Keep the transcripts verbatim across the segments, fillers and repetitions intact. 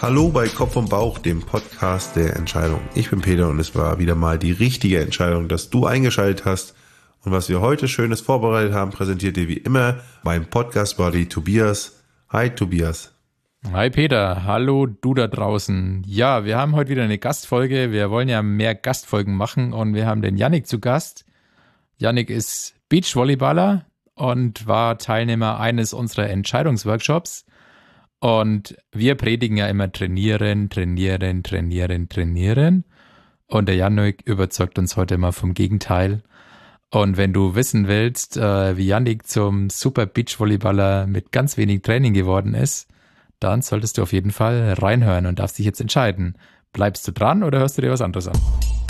Hallo bei Kopf und Bauch, dem Podcast der Entscheidung. Ich bin Peter und es war wieder mal die richtige Entscheidung, dass du eingeschaltet hast. Und was wir heute Schönes vorbereitet haben, präsentiert dir wie immer mein Podcast-Buddy Tobias. Hi Tobias. Hi Peter, hallo du da draußen. Ja, wir haben heute wieder eine Gastfolge. Wir wollen ja mehr Gastfolgen machen und wir haben den Yannick zu Gast. Yannick ist Beachvolleyballer und war Teilnehmer eines unserer Entscheidungsworkshops. Und wir predigen ja immer trainieren, trainieren, trainieren, trainieren. Und der Yannick überzeugt uns heute mal vom Gegenteil. Und wenn du wissen willst, äh, wie Yannick zum super Beachvolleyballer mit ganz wenig Training geworden ist, dann solltest du auf jeden Fall reinhören und darfst dich jetzt entscheiden. Bleibst du dran oder hörst du dir was anderes an?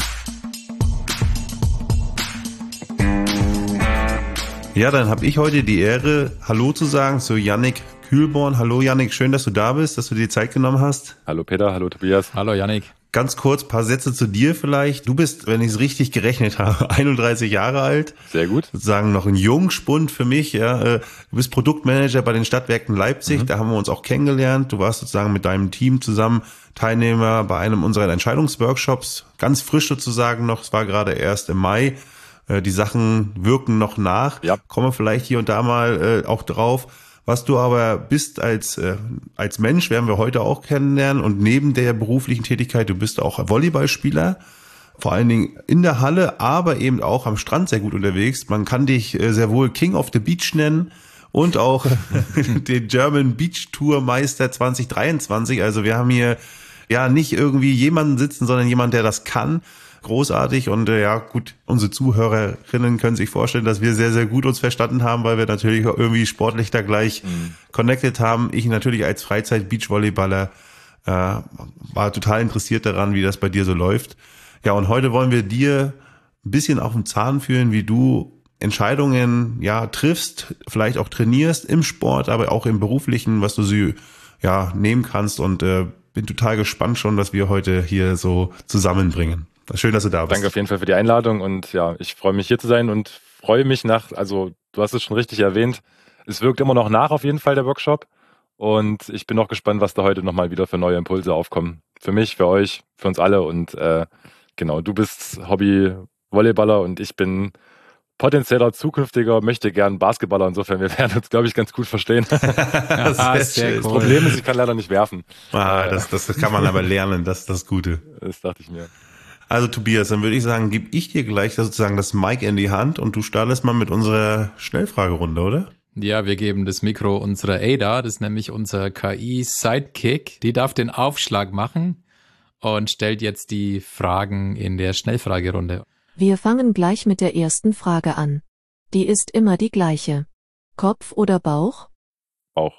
Ja, dann habe ich heute die Ehre, Hallo zu sagen zu Yannick Kühlborn. Hallo Yannick, schön, dass du da bist, dass du dir Zeit genommen hast. Hallo Peter, hallo Tobias. Hallo Yannick. Ganz kurz, paar Sätze zu dir vielleicht. Du bist, wenn ich es richtig gerechnet habe, einunddreißig Jahre alt. Sehr gut. Sozusagen noch ein Jungspund für mich. Ja. Du bist Produktmanager bei den Stadtwerken Leipzig. Mhm. Da haben wir uns auch kennengelernt. Du warst sozusagen mit deinem Team zusammen Teilnehmer bei einem unserer Entscheidungsworkshops. Ganz frisch sozusagen noch. Es war gerade erst im Mai. Die Sachen wirken noch nach. Ja. Kommen wir vielleicht hier und da mal auch drauf. Was du aber bist als äh, als Mensch, werden wir heute auch kennenlernen. Und neben der beruflichen Tätigkeit, du bist auch Volleyballspieler, vor allen Dingen in der Halle, aber eben auch am Strand sehr gut unterwegs. Man kann dich äh, sehr wohl King of the Beach nennen und auch den German Beach Tour Meister zwanzig dreiundzwanzig. Also wir haben hier ja nicht irgendwie jemanden sitzen, sondern jemand, der das kann. Großartig und äh, ja gut, unsere Zuhörerinnen können sich vorstellen, dass wir sehr, sehr gut uns verstanden haben, weil wir natürlich auch irgendwie sportlich da gleich mhm. connected haben. Ich natürlich als Freizeit-Beachvolleyballer äh, war total interessiert daran, wie das bei dir so läuft. Ja, und heute wollen wir dir ein bisschen auf den Zahn fühlen, wie du Entscheidungen ja triffst, vielleicht auch trainierst im Sport, aber auch im Beruflichen, was du sie ja nehmen kannst und äh, bin total gespannt schon, dass wir heute hier so zusammenbringen. Schön, dass du da bist. Danke auf jeden Fall für die Einladung und ja, ich freue mich hier zu sein und freue mich nach, also du hast es schon richtig erwähnt, es wirkt immer noch nach auf jeden Fall der Workshop und ich bin auch gespannt, was da heute nochmal wieder für neue Impulse aufkommen. Für mich, für euch, für uns alle und äh, genau, du bist Hobby-Volleyballer und ich bin potenzieller zukünftiger, möchte gern Basketballer, insofern wir werden uns, glaube ich, ganz gut verstehen. Ja, sehr sehr das cool. Problem ist, ich kann leider nicht werfen. Ah, das, das kann man aber lernen, das ist das Gute. Das dachte ich mir. Also Tobias, dann würde ich sagen, gebe ich dir gleich sozusagen das Mic in die Hand und du startest mal mit unserer Schnellfragerunde, oder? Ja, wir geben das Mikro unserer Ada, das ist nämlich unser K I-Sidekick. Die darf den Aufschlag machen und stellt jetzt die Fragen in der Schnellfragerunde. Wir fangen gleich mit der ersten Frage an. Die ist immer die gleiche. Kopf oder Bauch? Auch.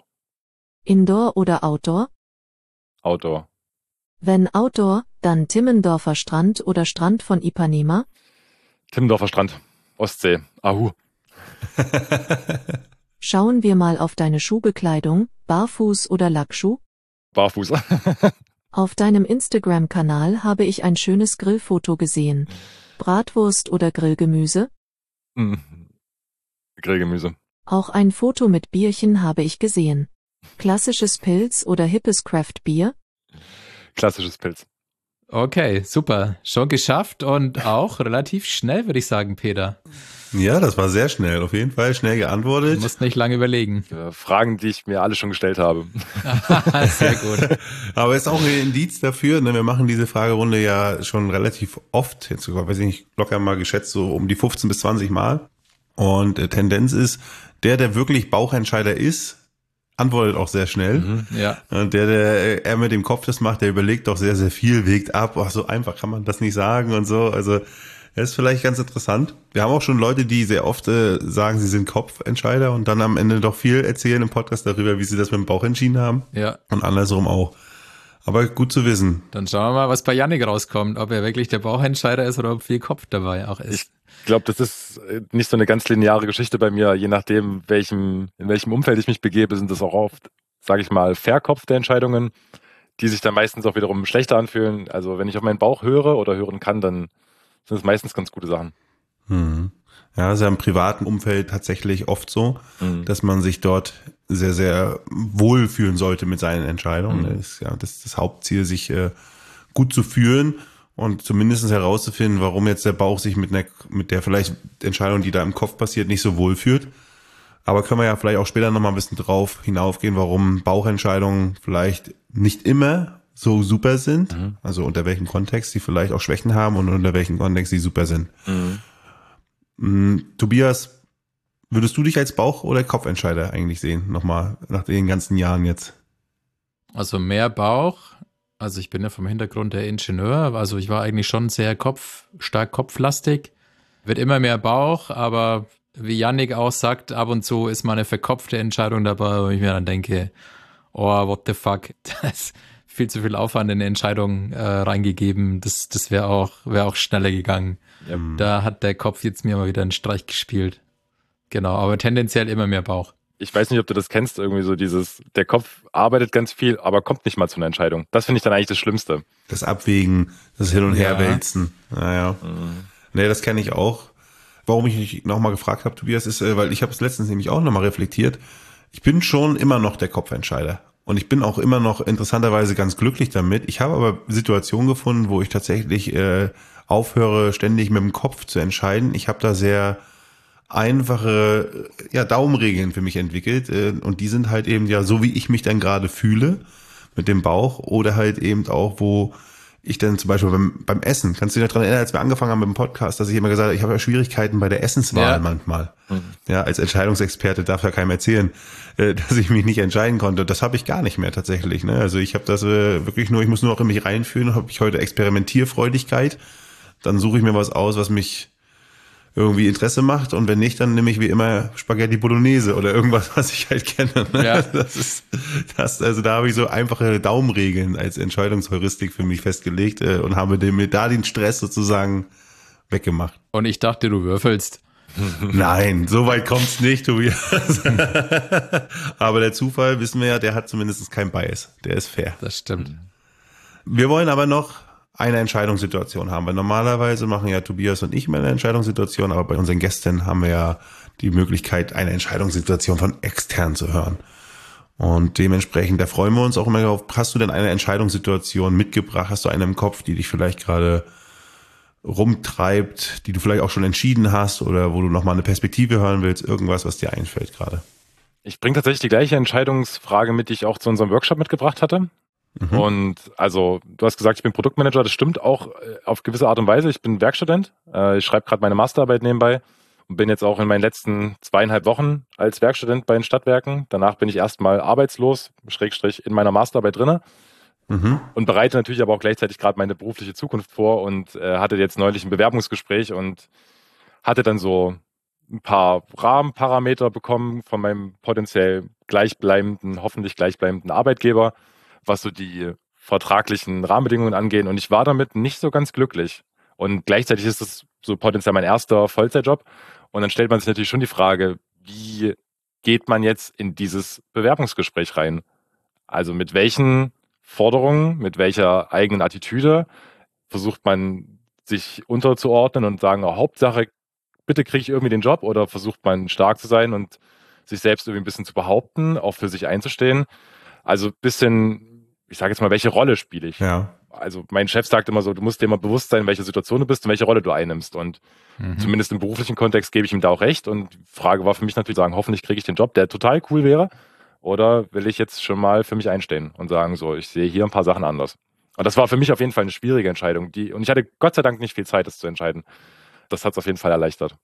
Indoor oder Outdoor? Outdoor. Wenn Outdoor, dann Timmendorfer Strand oder Strand von Ipanema? Timmendorfer Strand, Ostsee, Ahu. Schauen wir mal auf deine Schuhbekleidung, Barfuß oder Lackschuh? Barfuß. Auf deinem Instagram-Kanal habe ich ein schönes Grillfoto gesehen. Bratwurst oder Grillgemüse? Mm. Grillgemüse. Auch ein Foto mit Bierchen habe ich gesehen. Klassisches Pilz oder hippes Craft-Bier? Klassisches Pilz. Okay, super. Schon geschafft und auch relativ schnell, würde ich sagen, Peter. Ja, das war sehr schnell, auf jeden Fall schnell geantwortet. Du musst nicht lange überlegen. Ja, Fragen, die ich mir alle schon gestellt habe. Sehr gut. Aber ist auch ein Indiz dafür, ne? Wir machen diese Fragerunde ja schon relativ oft, jetzt sogar, weiß ich nicht, locker mal geschätzt, so um die fünfzehn bis zwanzig Mal. Und äh, Tendenz ist, der, der wirklich Bauchentscheider ist, antwortet auch sehr schnell. Mhm, ja. Und der, der er mit dem Kopf das macht, der überlegt doch sehr, sehr viel, wägt ab. Ach, so einfach kann man das nicht sagen und so. Also das ist vielleicht ganz interessant. Wir haben auch schon Leute, die sehr oft äh, sagen, sie sind Kopfentscheider und dann am Ende doch viel erzählen im Podcast darüber, wie sie das mit dem Bauch entschieden haben. Ja. Und andersrum auch. Aber gut zu wissen. Dann schauen wir mal, was bei Yannick rauskommt, ob er wirklich der Bauchentscheider ist oder ob viel Kopf dabei auch ist. Ich glaube, das ist nicht so eine ganz lineare Geschichte bei mir. Je nachdem, welchem, in welchem Umfeld ich mich begebe, sind das auch oft, sage ich mal, verkopfte Entscheidungen, die sich dann meistens auch wiederum schlechter anfühlen. Also wenn ich auf meinen Bauch höre oder hören kann, dann sind es meistens ganz gute Sachen. Hm. Ja, ist ja im privaten Umfeld tatsächlich oft so, mhm. dass man sich dort sehr, sehr wohl fühlen sollte mit seinen Entscheidungen. Mhm. Das ist ja das, das Hauptziel, sich äh, gut zu fühlen und zumindest herauszufinden, warum jetzt der Bauch sich mit einer, mit der vielleicht Entscheidung, die da im Kopf passiert, nicht so wohl fühlt. Aber können wir ja vielleicht auch später nochmal ein bisschen drauf hinaufgehen, warum Bauchentscheidungen vielleicht nicht immer so super sind. Mhm. Also unter welchem Kontext sie vielleicht auch Schwächen haben und unter welchem Kontext sie super sind. Mhm. Mhm. Tobias, würdest du dich als Bauch- oder Kopfentscheider eigentlich sehen? Nochmal nach den ganzen Jahren jetzt. Also mehr Bauch. Also ich bin ja vom Hintergrund der Ingenieur. Also ich war eigentlich schon sehr kopf, stark kopflastig. Wird immer mehr Bauch, aber wie Yannick auch sagt, ab und zu ist mal eine verkopfte Entscheidung dabei, wo ich mir dann denke, oh, what the fuck, da ist viel zu viel Aufwand in eine Entscheidung äh, reingegeben. Das, das wäre auch, wäre auch schneller gegangen. Ja. Da hat der Kopf jetzt mir mal wieder einen Streich gespielt. Genau, aber tendenziell immer mehr Bauch. Ich weiß nicht, ob du das kennst, irgendwie so dieses, der Kopf arbeitet ganz viel, aber kommt nicht mal zu einer Entscheidung. Das finde ich dann eigentlich das Schlimmste. Das Abwägen, das Hin- und Herwälzen. Naja. Mhm. Nee, das kenne ich auch. Warum ich dich nochmal gefragt habe, Tobias, ist, weil ich habe es letztens nämlich auch nochmal reflektiert. Ich bin schon immer noch der Kopfentscheider. Und ich bin auch immer noch interessanterweise ganz glücklich damit. Ich habe aber Situationen gefunden, wo ich tatsächlich äh, aufhöre, ständig mit dem Kopf zu entscheiden. Ich habe da sehr einfache ja, Daumenregeln für mich entwickelt. Äh, und die sind halt eben ja so, wie ich mich dann gerade fühle mit dem Bauch. Oder halt eben auch, wo ich dann zum Beispiel beim, beim Essen, kannst du dich noch daran erinnern, als wir angefangen haben mit dem Podcast, dass ich immer gesagt habe, ich habe ja Schwierigkeiten bei der Essenswahl ja. manchmal. Mhm. Ja, als Entscheidungsexperte darf ja keinem erzählen, äh, dass ich mich nicht entscheiden konnte. Das habe ich gar nicht mehr tatsächlich. Ne? Also ich habe das äh, wirklich nur, ich muss nur noch in mich reinfühlen, habe ich heute Experimentierfreudigkeit, dann suche ich mir was aus, was mich irgendwie Interesse macht und wenn nicht, dann nehme ich wie immer Spaghetti Bolognese oder irgendwas, was ich halt kenne. Ne? Ja. Das ist, das, also da habe ich so einfache Daumenregeln als Entscheidungsheuristik für mich festgelegt äh, und habe dem, da den Stress sozusagen weggemacht. Und ich dachte, du würfelst. Nein, so weit kommt's nicht, Tobias. Aber der Zufall, wissen wir ja, der hat zumindest kein Bias. Der ist fair. Das stimmt. Wir wollen aber noch eine Entscheidungssituation haben. Weil normalerweise machen ja Tobias und ich immer eine Entscheidungssituation, aber bei unseren Gästen haben wir ja die Möglichkeit, eine Entscheidungssituation von extern zu hören. Und dementsprechend, da freuen wir uns auch immer drauf. Hast du denn eine Entscheidungssituation mitgebracht? Hast du eine im Kopf, die dich vielleicht gerade rumtreibt, die du vielleicht auch schon entschieden hast oder wo du nochmal eine Perspektive hören willst? Irgendwas, was dir einfällt gerade? Ich bringe tatsächlich die gleiche Entscheidungsfrage mit, die ich auch zu unserem Workshop mitgebracht hatte. Mhm. Und also, du hast gesagt, ich bin Produktmanager, das stimmt auch auf gewisse Art und Weise. Ich bin Werkstudent, ich schreibe gerade meine Masterarbeit nebenbei und bin jetzt auch in meinen letzten zweieinhalb Wochen als Werkstudent bei den Stadtwerken. Danach bin ich erstmal arbeitslos, Schrägstrich in meiner Masterarbeit drinne mhm. und bereite natürlich aber auch gleichzeitig gerade meine berufliche Zukunft vor und äh, hatte jetzt neulich ein Bewerbungsgespräch und hatte dann so ein paar Rahmenparameter bekommen von meinem potenziell gleichbleibenden, hoffentlich gleichbleibenden Arbeitgeber, was so die vertraglichen Rahmenbedingungen angeht. Und ich war damit nicht so ganz glücklich. Und gleichzeitig ist es so potenziell mein erster Vollzeitjob. Und dann stellt man sich natürlich schon die Frage, wie geht man jetzt in dieses Bewerbungsgespräch rein? Also mit welchen Forderungen, mit welcher eigenen Attitüde versucht man sich unterzuordnen und sagen, oh, Hauptsache, bitte kriege ich irgendwie den Job, oder versucht man stark zu sein und sich selbst irgendwie ein bisschen zu behaupten, auch für sich einzustehen? Also ein bisschen, ich sage jetzt mal, welche Rolle spiele ich? Ja. Also mein Chef sagt immer so, du musst dir immer bewusst sein, in welcher Situation du bist und welche Rolle du einnimmst. Und mhm. zumindest im beruflichen Kontext gebe ich ihm da auch recht. Und die Frage war für mich natürlich sagen, hoffentlich kriege ich den Job, der total cool wäre. Oder will ich jetzt schon mal für mich einstehen und sagen, so, ich sehe hier ein paar Sachen anders. Und das war für mich auf jeden Fall eine schwierige Entscheidung. Die, und ich hatte Gott sei Dank nicht viel Zeit, das zu entscheiden. Das hat es auf jeden Fall erleichtert.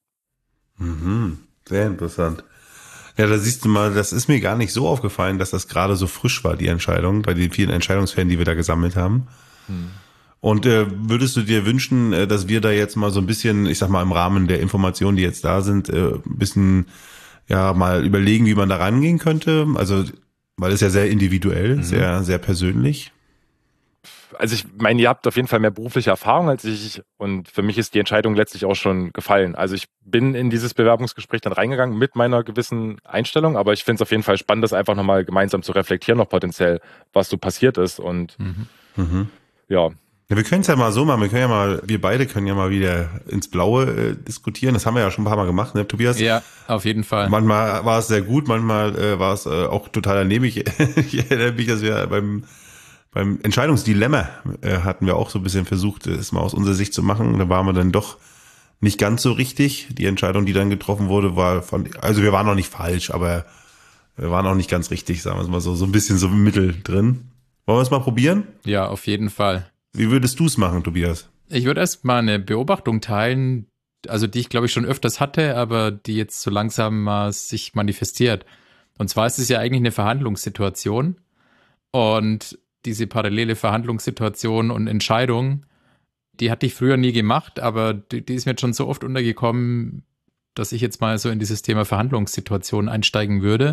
Mhm. Sehr interessant. Ja, da siehst du mal, das ist mir gar nicht so aufgefallen, dass das gerade so frisch war, die Entscheidung, bei den vielen Entscheidungsfällen, die wir da gesammelt haben. Hm. Und äh, würdest du dir wünschen, äh, dass wir da jetzt mal so ein bisschen, ich sag mal im Rahmen der Informationen, die jetzt da sind, äh, ein bisschen ja mal überlegen, wie man da rangehen könnte? Also, weil es ja sehr individuell, mhm. sehr, sehr persönlich. Also ich meine, ihr habt auf jeden Fall mehr berufliche Erfahrung als ich und für mich ist die Entscheidung letztlich auch schon gefallen. Also ich bin in dieses Bewerbungsgespräch dann reingegangen mit meiner gewissen Einstellung, aber ich finde es auf jeden Fall spannend, das einfach nochmal gemeinsam zu reflektieren, noch potenziell, was so passiert ist und mhm. Mhm. ja. Ja, wir können es ja mal so machen, wir können ja mal, wir beide können ja mal wieder ins Blaue äh, diskutieren. Das haben wir ja schon ein paar Mal gemacht, ne, Tobias? Ja, auf jeden Fall. Manchmal war es sehr gut, manchmal äh, war es äh, auch total daneben. Ich, ich erinnere mich, dass wir beim beim Entscheidungsdilemma äh, hatten wir auch so ein bisschen versucht, es mal aus unserer Sicht zu machen. Da waren wir dann doch nicht ganz so richtig. Die Entscheidung, die dann getroffen wurde, war von, also wir waren noch nicht falsch, aber wir waren auch nicht ganz richtig, sagen wir es mal so, so ein bisschen so im Mittel drin. Wollen wir es mal probieren? Ja, auf jeden Fall. Wie würdest du es machen, Tobias? Ich würde erst mal eine Beobachtung teilen, also die ich glaube ich schon öfters hatte, aber die jetzt so langsam mal sich manifestiert. Und zwar ist es ja eigentlich eine Verhandlungssituation und diese parallele Verhandlungssituation und Entscheidung, die hatte ich früher nie gemacht, aber die, die ist mir jetzt schon so oft untergekommen, dass ich jetzt mal so in dieses Thema Verhandlungssituation einsteigen würde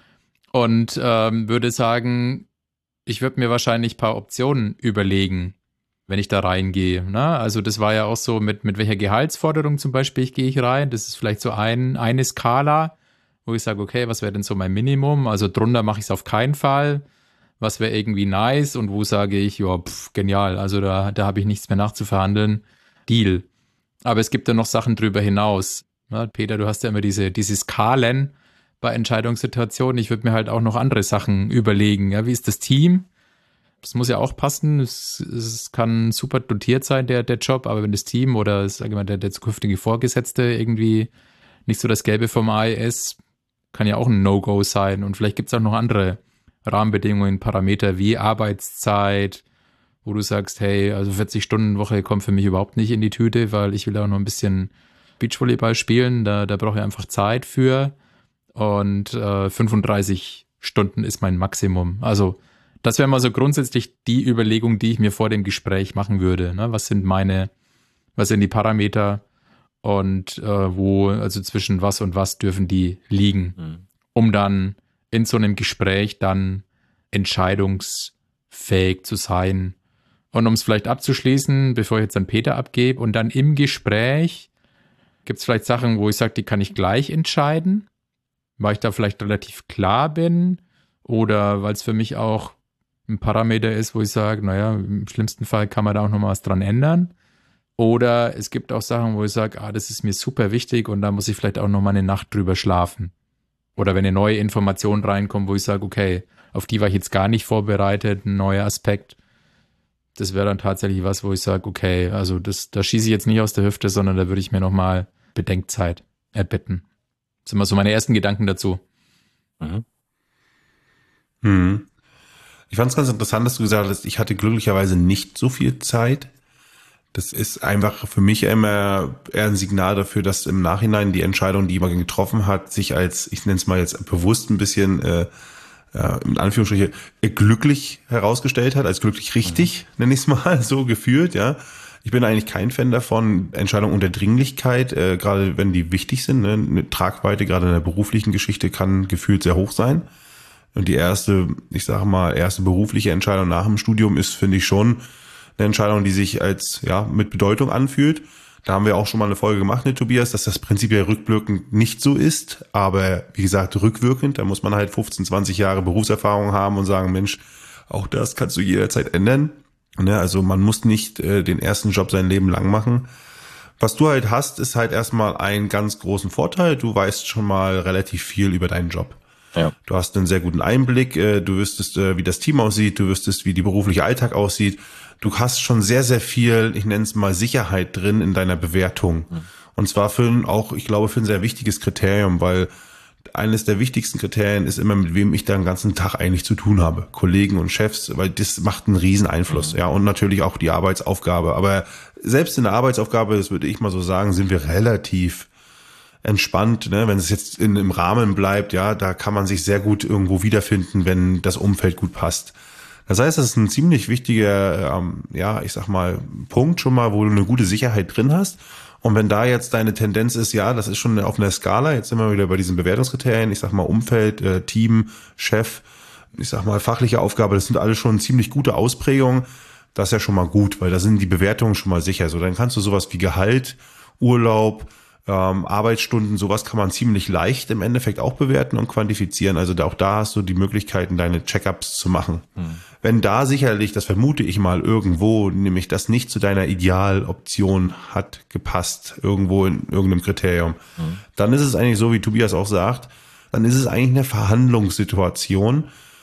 und ähm, würde sagen, ich würde mir wahrscheinlich ein paar Optionen überlegen, wenn ich da reingehe. Ne? Also das war ja auch so, mit, mit welcher Gehaltsforderung zum Beispiel ich, gehe ich rein. Das ist vielleicht so ein, eine Skala, wo ich sage, okay, was wäre denn so mein Minimum? Also drunter mache ich es auf keinen Fall. Was wäre irgendwie nice und wo sage ich, ja, pff, genial, also da, da habe ich nichts mehr nachzuverhandeln. Deal. Aber es gibt ja noch Sachen drüber hinaus. Ja, Peter, du hast ja immer diese, diese Skalen bei Entscheidungssituationen. Ich würde mir halt auch noch andere Sachen überlegen. Ja, wie ist das Team? Das muss ja auch passen. Es, es kann super dotiert sein, der, der Job, aber wenn das Team oder sag ich mal, der, der zukünftige Vorgesetzte irgendwie nicht so das Gelbe vom Ei ist, kann ja auch ein No-Go sein. Und vielleicht gibt es auch noch andere Rahmenbedingungen, Parameter wie Arbeitszeit, wo du sagst, hey, also vierzig-Stunden-Woche kommt für mich überhaupt nicht in die Tüte, weil ich will auch noch ein bisschen Beachvolleyball spielen. Da, da brauche ich einfach Zeit für. Und äh, fünfunddreißig Stunden ist mein Maximum. Also das wäre mal so grundsätzlich die Überlegung, die ich mir vor dem Gespräch machen würde. Ne? Was sind meine, was sind die Parameter und äh, wo, also zwischen was und was dürfen die liegen, mhm. um dann in so einem Gespräch dann entscheidungsfähig zu sein. Und um es vielleicht abzuschließen, bevor ich jetzt an Peter abgebe, und dann im Gespräch gibt es vielleicht Sachen, wo ich sage, die kann ich gleich entscheiden, weil ich da vielleicht relativ klar bin oder weil es für mich auch ein Parameter ist, wo ich sage, naja, im schlimmsten Fall kann man da auch noch mal was dran ändern. Oder es gibt auch Sachen, wo ich sage, ah, das ist mir super wichtig und da muss ich vielleicht auch noch mal eine Nacht drüber schlafen. Oder wenn eine neue Information reinkommt, wo ich sage, okay, auf die war ich jetzt gar nicht vorbereitet, ein neuer Aspekt. Das wäre dann tatsächlich was, wo ich sage, okay, also das, da schieße ich jetzt nicht aus der Hüfte, sondern da würde ich mir nochmal Bedenkzeit erbitten. Das sind mal so meine ersten Gedanken dazu. Mhm. Hm. Ich fand es ganz interessant, dass du gesagt hast, ich hatte glücklicherweise nicht so viel Zeit. Das ist einfach für mich immer eher ein Signal dafür, dass im Nachhinein die Entscheidung, die man getroffen hat, sich als, ich nenne es mal jetzt bewusst ein bisschen, äh, äh, in Anführungsstrichen, glücklich herausgestellt hat, als glücklich richtig, mhm. nenne ich es mal, so gefühlt, ja. Ich bin eigentlich kein Fan davon, Entscheidungen unter Dringlichkeit, äh, gerade wenn die wichtig sind, ne? Eine Tragweite, gerade in der beruflichen Geschichte, kann gefühlt sehr hoch sein. Und die erste, ich sage mal, erste berufliche Entscheidung nach dem Studium ist, finde ich, schon eine Entscheidung, die sich als, ja, mit Bedeutung anfühlt. Da haben wir auch schon mal eine Folge gemacht, ne, Tobias, dass das prinzipiell rückwirkend nicht so ist. Aber wie gesagt, rückwirkend, da muss man halt fünfzehn, zwanzig Jahre Berufserfahrung haben und sagen, Mensch, auch das kannst du jederzeit ändern. Ne, also man muss nicht äh, den ersten Job sein Leben lang machen. Was du halt hast, ist halt erstmal einen ganz großen Vorteil. Du weißt schon mal relativ viel über deinen Job. Ja. Du hast einen sehr guten Einblick, du wüsstest, wie das Team aussieht, du wüsstest, wie die berufliche Alltag aussieht. Du hast schon sehr, sehr viel, ich nenne es mal Sicherheit drin in deiner Bewertung. Mhm. Und zwar für ein, auch, ich glaube, für ein sehr wichtiges Kriterium, weil eines der wichtigsten Kriterien ist immer, mit wem ich da den ganzen Tag eigentlich zu tun habe. Kollegen und Chefs, weil das macht einen riesen Einfluss. Mhm. Ja, und natürlich auch die Arbeitsaufgabe. Aber selbst in der Arbeitsaufgabe, das würde ich mal so sagen, sind wir relativ entspannt, ne? Wenn es jetzt in, im Rahmen bleibt, ja, da kann man sich sehr gut irgendwo wiederfinden, wenn das Umfeld gut passt. Das heißt, das ist ein ziemlich wichtiger, ähm, ja, ich sag mal, Punkt schon mal, wo du eine gute Sicherheit drin hast. Und wenn da jetzt deine Tendenz ist, ja, das ist schon auf einer Skala, jetzt sind wir wieder bei diesen Bewertungskriterien, ich sag mal Umfeld, äh, Team, Chef, ich sag mal fachliche Aufgabe, das sind alles schon ziemlich gute Ausprägungen. Das ist ja schon mal gut, weil da sind die Bewertungen schon mal sicher. So, dann kannst du sowas wie Gehalt, Urlaub, Ähm, Arbeitsstunden, sowas kann man ziemlich leicht im Endeffekt auch bewerten und quantifizieren. Also da, auch da hast du die Möglichkeiten, deine Check-ups zu machen. Hm. Wenn da sicherlich, das vermute ich mal irgendwo, nämlich das nicht zu deiner Idealoption hat gepasst, irgendwo in irgendeinem Kriterium, hm. dann ist es eigentlich so, wie Tobias auch sagt, dann ist es eigentlich eine Verhandlungssituation.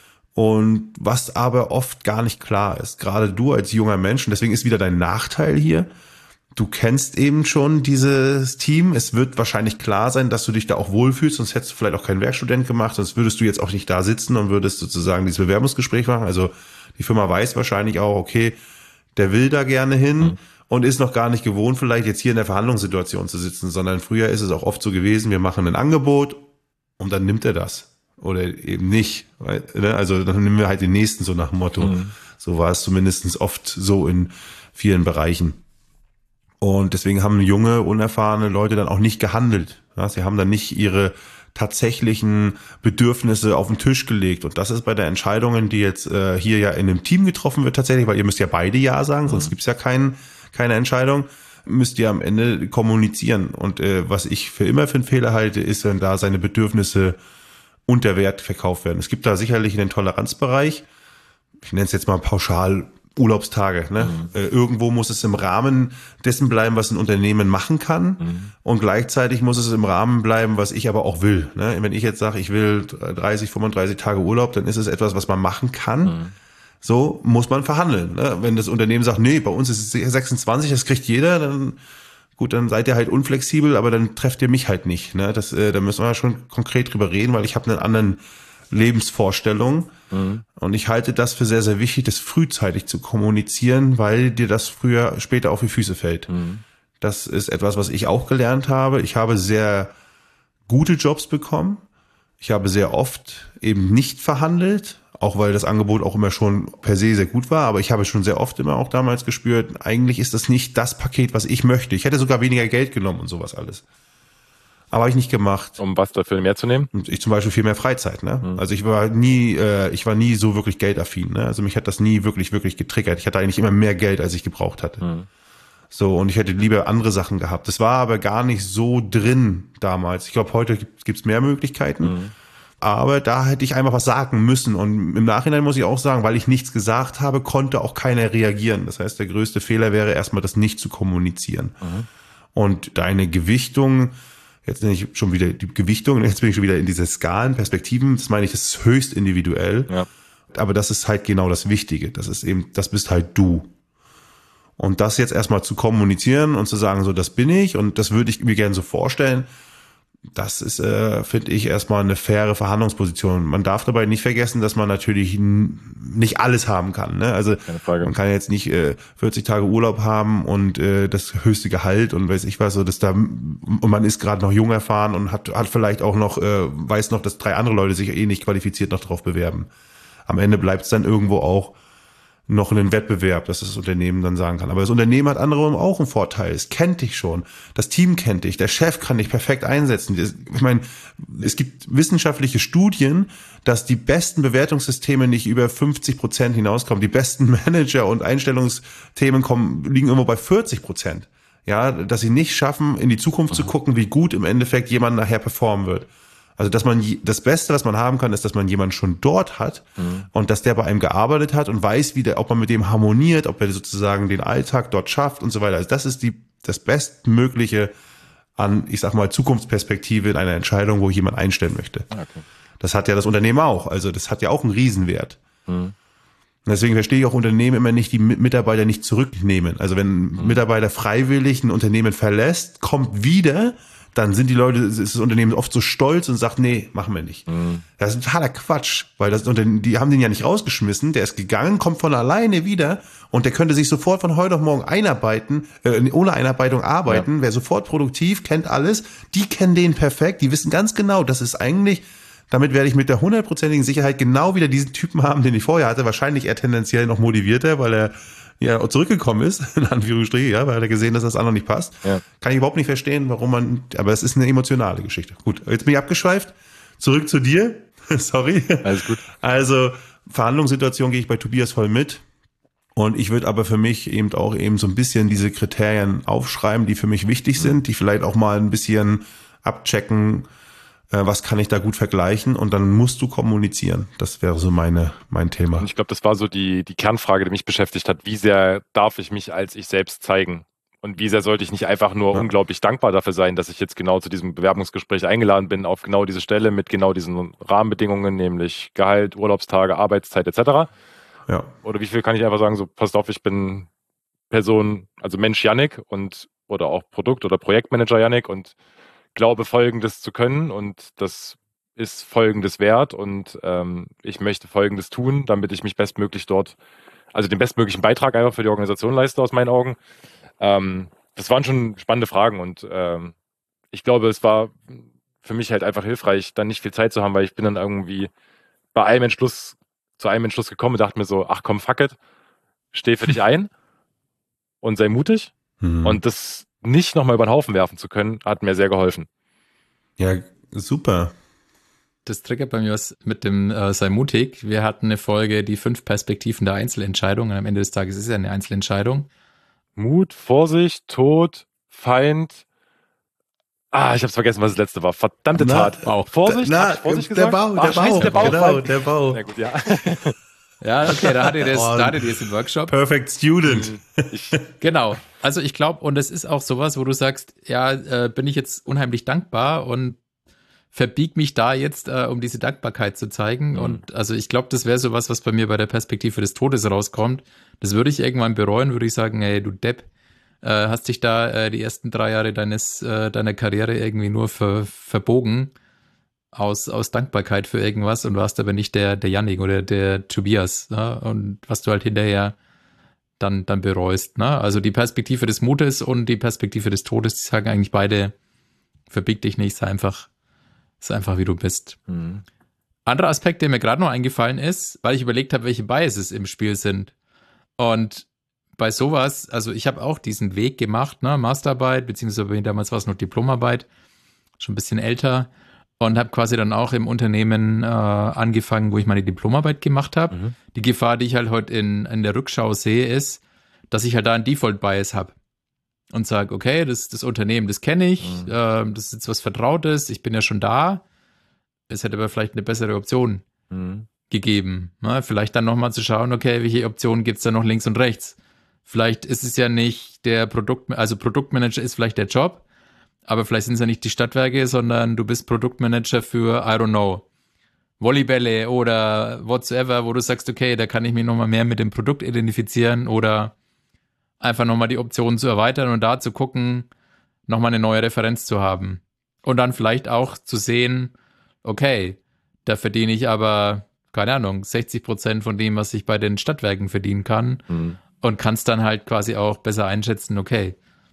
Und was aber oft gar nicht klar ist, gerade du als junger Mensch, und deswegen ist wieder dein Nachteil hier, du kennst eben schon dieses Team. Es wird wahrscheinlich klar sein, dass du dich da auch wohlfühlst, sonst hättest du vielleicht auch keinen Werkstudent gemacht, sonst würdest du jetzt auch nicht da sitzen und würdest sozusagen dieses Bewerbungsgespräch machen. Also die Firma weiß wahrscheinlich auch, okay, der will da gerne hin mhm. und ist noch gar nicht gewohnt, vielleicht jetzt hier in der Verhandlungssituation zu sitzen, sondern früher ist es auch oft so gewesen, wir machen ein Angebot und dann nimmt er das oder eben nicht. Also dann nehmen wir halt den nächsten, so nach dem Motto. Mhm. So war es zumindest oft so in vielen Bereichen. Und deswegen haben junge, unerfahrene Leute dann auch nicht gehandelt. Ja, sie haben dann nicht ihre tatsächlichen Bedürfnisse auf den Tisch gelegt. Und das ist bei der Entscheidungen, die jetzt äh, hier ja in einem Team getroffen wird tatsächlich, weil ihr müsst ja beide Ja sagen, sonst mhm. gibt's ja kein, keine Entscheidung, müsst ihr am Ende kommunizieren. Und äh, was ich für immer für einen Fehler halte, ist, wenn da seine Bedürfnisse unter Wert verkauft werden. Es gibt da sicherlich einen Toleranzbereich, ich nenne es jetzt mal pauschal, Urlaubstage. Ne? Mhm. Äh, irgendwo muss es im Rahmen dessen bleiben, was ein Unternehmen machen kann. Mhm. Und gleichzeitig muss es im Rahmen bleiben, was ich aber auch will. Ne? Wenn ich jetzt sage, ich will dreißig, fünfunddreißig Tage Urlaub, dann ist es etwas, was man machen kann. Mhm. So muss man verhandeln. Ne? Wenn das Unternehmen sagt, nee, bei uns ist es sechsundzwanzig, das kriegt jeder, dann gut, dann seid ihr halt unflexibel, aber dann trefft ihr mich halt nicht. Ne? Das, äh, da müssen wir schon konkret drüber reden, weil ich habe einen anderen Lebensvorstellung. Mhm. Und ich halte das für sehr, sehr wichtig, das frühzeitig zu kommunizieren, weil dir das früher, später auf die Füße fällt. Mhm. Das ist etwas, was ich auch gelernt habe. Ich habe sehr gute Jobs bekommen. Ich habe sehr oft eben nicht verhandelt, auch weil das Angebot auch immer schon per se sehr gut war. Aber ich habe schon sehr oft immer auch damals gespürt, eigentlich ist das nicht das Paket, was ich möchte. Ich hätte sogar weniger Geld genommen und sowas alles. Aber habe ich nicht gemacht. Um was dafür mehr zu nehmen? Ich zum Beispiel viel mehr Freizeit. Ne? Mhm. Also ich war nie, äh, ich war nie so wirklich geldaffin. Ne? Also mich hat das nie wirklich, wirklich getriggert. Ich hatte eigentlich immer mehr Geld, als ich gebraucht hatte. Mhm. So, und ich hätte lieber andere Sachen gehabt. Das war aber gar nicht so drin damals. Ich glaube, heute gibt es mehr Möglichkeiten. Mhm. Aber da hätte ich einfach was sagen müssen. Und im Nachhinein muss ich auch sagen, weil ich nichts gesagt habe, konnte auch keiner reagieren. Das heißt, der größte Fehler wäre erstmal, das nicht zu kommunizieren. Mhm. Und deine Gewichtung, jetzt nenne ich schon wieder die Gewichtung, jetzt bin ich schon wieder in diese Skalen, Perspektiven, das meine ich, das ist höchst individuell. Ja. Aber das ist halt genau das Wichtige. Das ist eben, das bist halt du. Und das jetzt erstmal zu kommunizieren und zu sagen, so, das bin ich und das würde ich mir gerne so vorstellen, das ist, äh, finde ich, erstmal eine faire Verhandlungsposition. Man darf dabei nicht vergessen, dass man natürlich n- nicht alles haben kann. Ne? Also man kann jetzt nicht äh, vierzig Tage Urlaub haben und äh, das höchste Gehalt und weiß ich was, so dass da und man ist gerade noch jung erfahren und hat hat vielleicht auch noch äh, weiß noch, dass drei andere Leute sich eh nicht qualifiziert noch drauf bewerben. Am Ende bleibt es dann irgendwo auch noch einen Wettbewerb, dass das Unternehmen dann sagen kann. Aber das Unternehmen hat anderem auch einen Vorteil. Es kennt dich schon. Das Team kennt dich. Der Chef kann dich perfekt einsetzen. Ich meine, es gibt wissenschaftliche Studien, dass die besten Bewertungssysteme nicht über fünfzig Prozent hinauskommen. Die besten Manager- und Einstellungsthemen kommen, liegen irgendwo bei vierzig Prozent. Ja, dass sie nicht schaffen, in die Zukunft mhm. zu gucken, wie gut im Endeffekt jemand nachher performen wird. Also, dass man, das Beste, was man haben kann, ist, dass man jemanden schon dort hat mhm. und dass der bei einem gearbeitet hat und weiß, wie der, ob man mit dem harmoniert, ob er sozusagen den Alltag dort schafft und so weiter. Also, das ist die, das Bestmögliche an, ich sag mal, Zukunftsperspektive in einer Entscheidung, wo ich jemanden einstellen möchte. Okay. Das hat ja das Unternehmen auch. Also, das hat ja auch einen Riesenwert. Mhm. Deswegen verstehe ich auch Unternehmen immer nicht, die Mitarbeiter nicht zurücknehmen. Also, wenn ein mhm. Mitarbeiter freiwillig ein Unternehmen verlässt, kommt wieder, dann sind die Leute, ist das Unternehmen oft so stolz und sagt, nee, machen wir nicht. Mhm. Das ist totaler Quatsch, weil das Unternehmen, die haben den ja nicht rausgeschmissen, der ist gegangen, kommt von alleine wieder und der könnte sich sofort von heute auf morgen einarbeiten, äh, ohne Einarbeitung arbeiten, ja. Wäre sofort produktiv, kennt alles, die kennen den perfekt, die wissen ganz genau, das ist eigentlich, damit werde ich mit der hundertprozentigen Sicherheit genau wieder diesen Typen haben, den ich vorher hatte, wahrscheinlich eher tendenziell noch motivierter, weil er ja zurückgekommen ist, in Anführungsstrichen, ja, weil er gesehen, dass das andere nicht passt. Ja. Kann ich überhaupt nicht verstehen, warum man, aber es ist eine emotionale Geschichte. Gut, jetzt bin ich abgeschweift. Zurück zu dir. Sorry. Alles gut. Also, Verhandlungssituation gehe ich bei Tobias voll mit. Und ich würde aber für mich eben auch eben so ein bisschen diese Kriterien aufschreiben, die für mich wichtig sind, die vielleicht auch mal ein bisschen abchecken, äh, was kann ich da gut vergleichen, und dann musst du kommunizieren. Das wäre so meine mein Thema. Und ich glaube, das war so die, die Kernfrage, die mich beschäftigt hat. Wie sehr darf ich mich als ich selbst zeigen? Und wie sehr sollte ich nicht einfach nur ja. unglaublich dankbar dafür sein, dass ich jetzt genau zu diesem Bewerbungsgespräch eingeladen bin, auf genau diese Stelle mit genau diesen Rahmenbedingungen, nämlich Gehalt, Urlaubstage, Arbeitszeit et cetera. Ja. Oder wie viel kann ich einfach sagen, so passt auf, ich bin Person, also Mensch Yannick und oder auch Produkt- oder Projektmanager Yannick und glaube Folgendes zu können und das ist Folgendes wert und ähm, ich möchte Folgendes tun, damit ich mich bestmöglich dort, also den bestmöglichen Beitrag einfach für die Organisation leiste aus meinen Augen. Ähm, das waren schon spannende Fragen und ähm, ich glaube, es war für mich halt einfach hilfreich, dann nicht viel Zeit zu haben, weil ich bin dann irgendwie bei einem Entschluss, zu einem Entschluss gekommen und dachte mir so, ach komm, fuck it, steh für dich ein und sei mutig. Mhm. Und das nicht nochmal über den Haufen werfen zu können, hat mir sehr geholfen. Ja, super. Das triggert bei mir was mit dem äh, sei mutig. Wir hatten eine Folge, die fünf Perspektiven der Einzelentscheidung und am Ende des Tages ist es ja eine Einzelentscheidung. Mut, Vorsicht, Tod, Feind. Ah, ich hab's vergessen, was das letzte war. Verdammte na, Tat. Bauch. Vorsicht, na, Vorsicht der gesagt? Bauch, der Ach, Bauch, scheiße, der Bauch. Genau, der Bauch. Na gut, ja. Ja, okay, da hattet ihr das, oh, da hattet ihr es im Workshop. Perfect Student. Ich, genau. Also ich glaube, und es ist auch sowas, wo du sagst, ja, äh, bin ich jetzt unheimlich dankbar und verbieg mich da jetzt, äh, um diese Dankbarkeit zu zeigen. Mhm. Und also ich glaube, das wäre sowas, was bei mir bei der Perspektive des Todes rauskommt. Das würde ich irgendwann bereuen, würde ich sagen, ey, du Depp, äh, hast dich da äh, die ersten drei Jahre deines äh, deiner Karriere irgendwie nur ver, verbogen aus aus Dankbarkeit für irgendwas und warst aber nicht der der Yannick oder der Tobias, ne? Und was du halt hinterher dann dann bereust, ne? Also die Perspektive des Mutes und die Perspektive des Todes, die sagen eigentlich beide, verbieg dich nicht, sei einfach sei einfach wie du bist. Mhm. Anderer Aspekt, der mir gerade noch eingefallen ist, weil ich überlegt habe, welche Biases im Spiel sind. Und bei sowas, also ich habe auch diesen Weg gemacht, ne, Masterarbeit, beziehungsweise damals war es noch Diplomarbeit, schon ein bisschen älter, und habe quasi dann auch im Unternehmen äh, angefangen, wo ich meine Diplomarbeit gemacht habe. Mhm. Die Gefahr, die ich halt heute in, in der Rückschau sehe, ist, dass ich halt da einen Default-Bias habe und sage, okay, das, das Unternehmen, das kenne ich, mhm. äh, das ist jetzt was Vertrautes, ich bin ja schon da, es hätte aber vielleicht eine bessere Option mhm. gegeben. Ne? Vielleicht dann nochmal zu schauen, okay, welche Optionen gibt es da noch links und rechts? Vielleicht ist es ja nicht der Produkt, also Produktmanager ist vielleicht der Job, aber vielleicht sind es ja nicht die Stadtwerke, sondern du bist Produktmanager für, I don't know, Volleybälle oder whatsoever, wo du sagst, okay, da kann ich mich nochmal mehr mit dem Produkt identifizieren oder einfach nochmal die Optionen zu erweitern und da zu gucken, nochmal eine neue Referenz zu haben. Und dann vielleicht auch zu sehen, okay, da verdiene ich aber, keine Ahnung, sechzig Prozent von dem, was ich bei den Stadtwerken verdienen kann. Mhm. Und kannst dann halt quasi auch besser einschätzen, okay.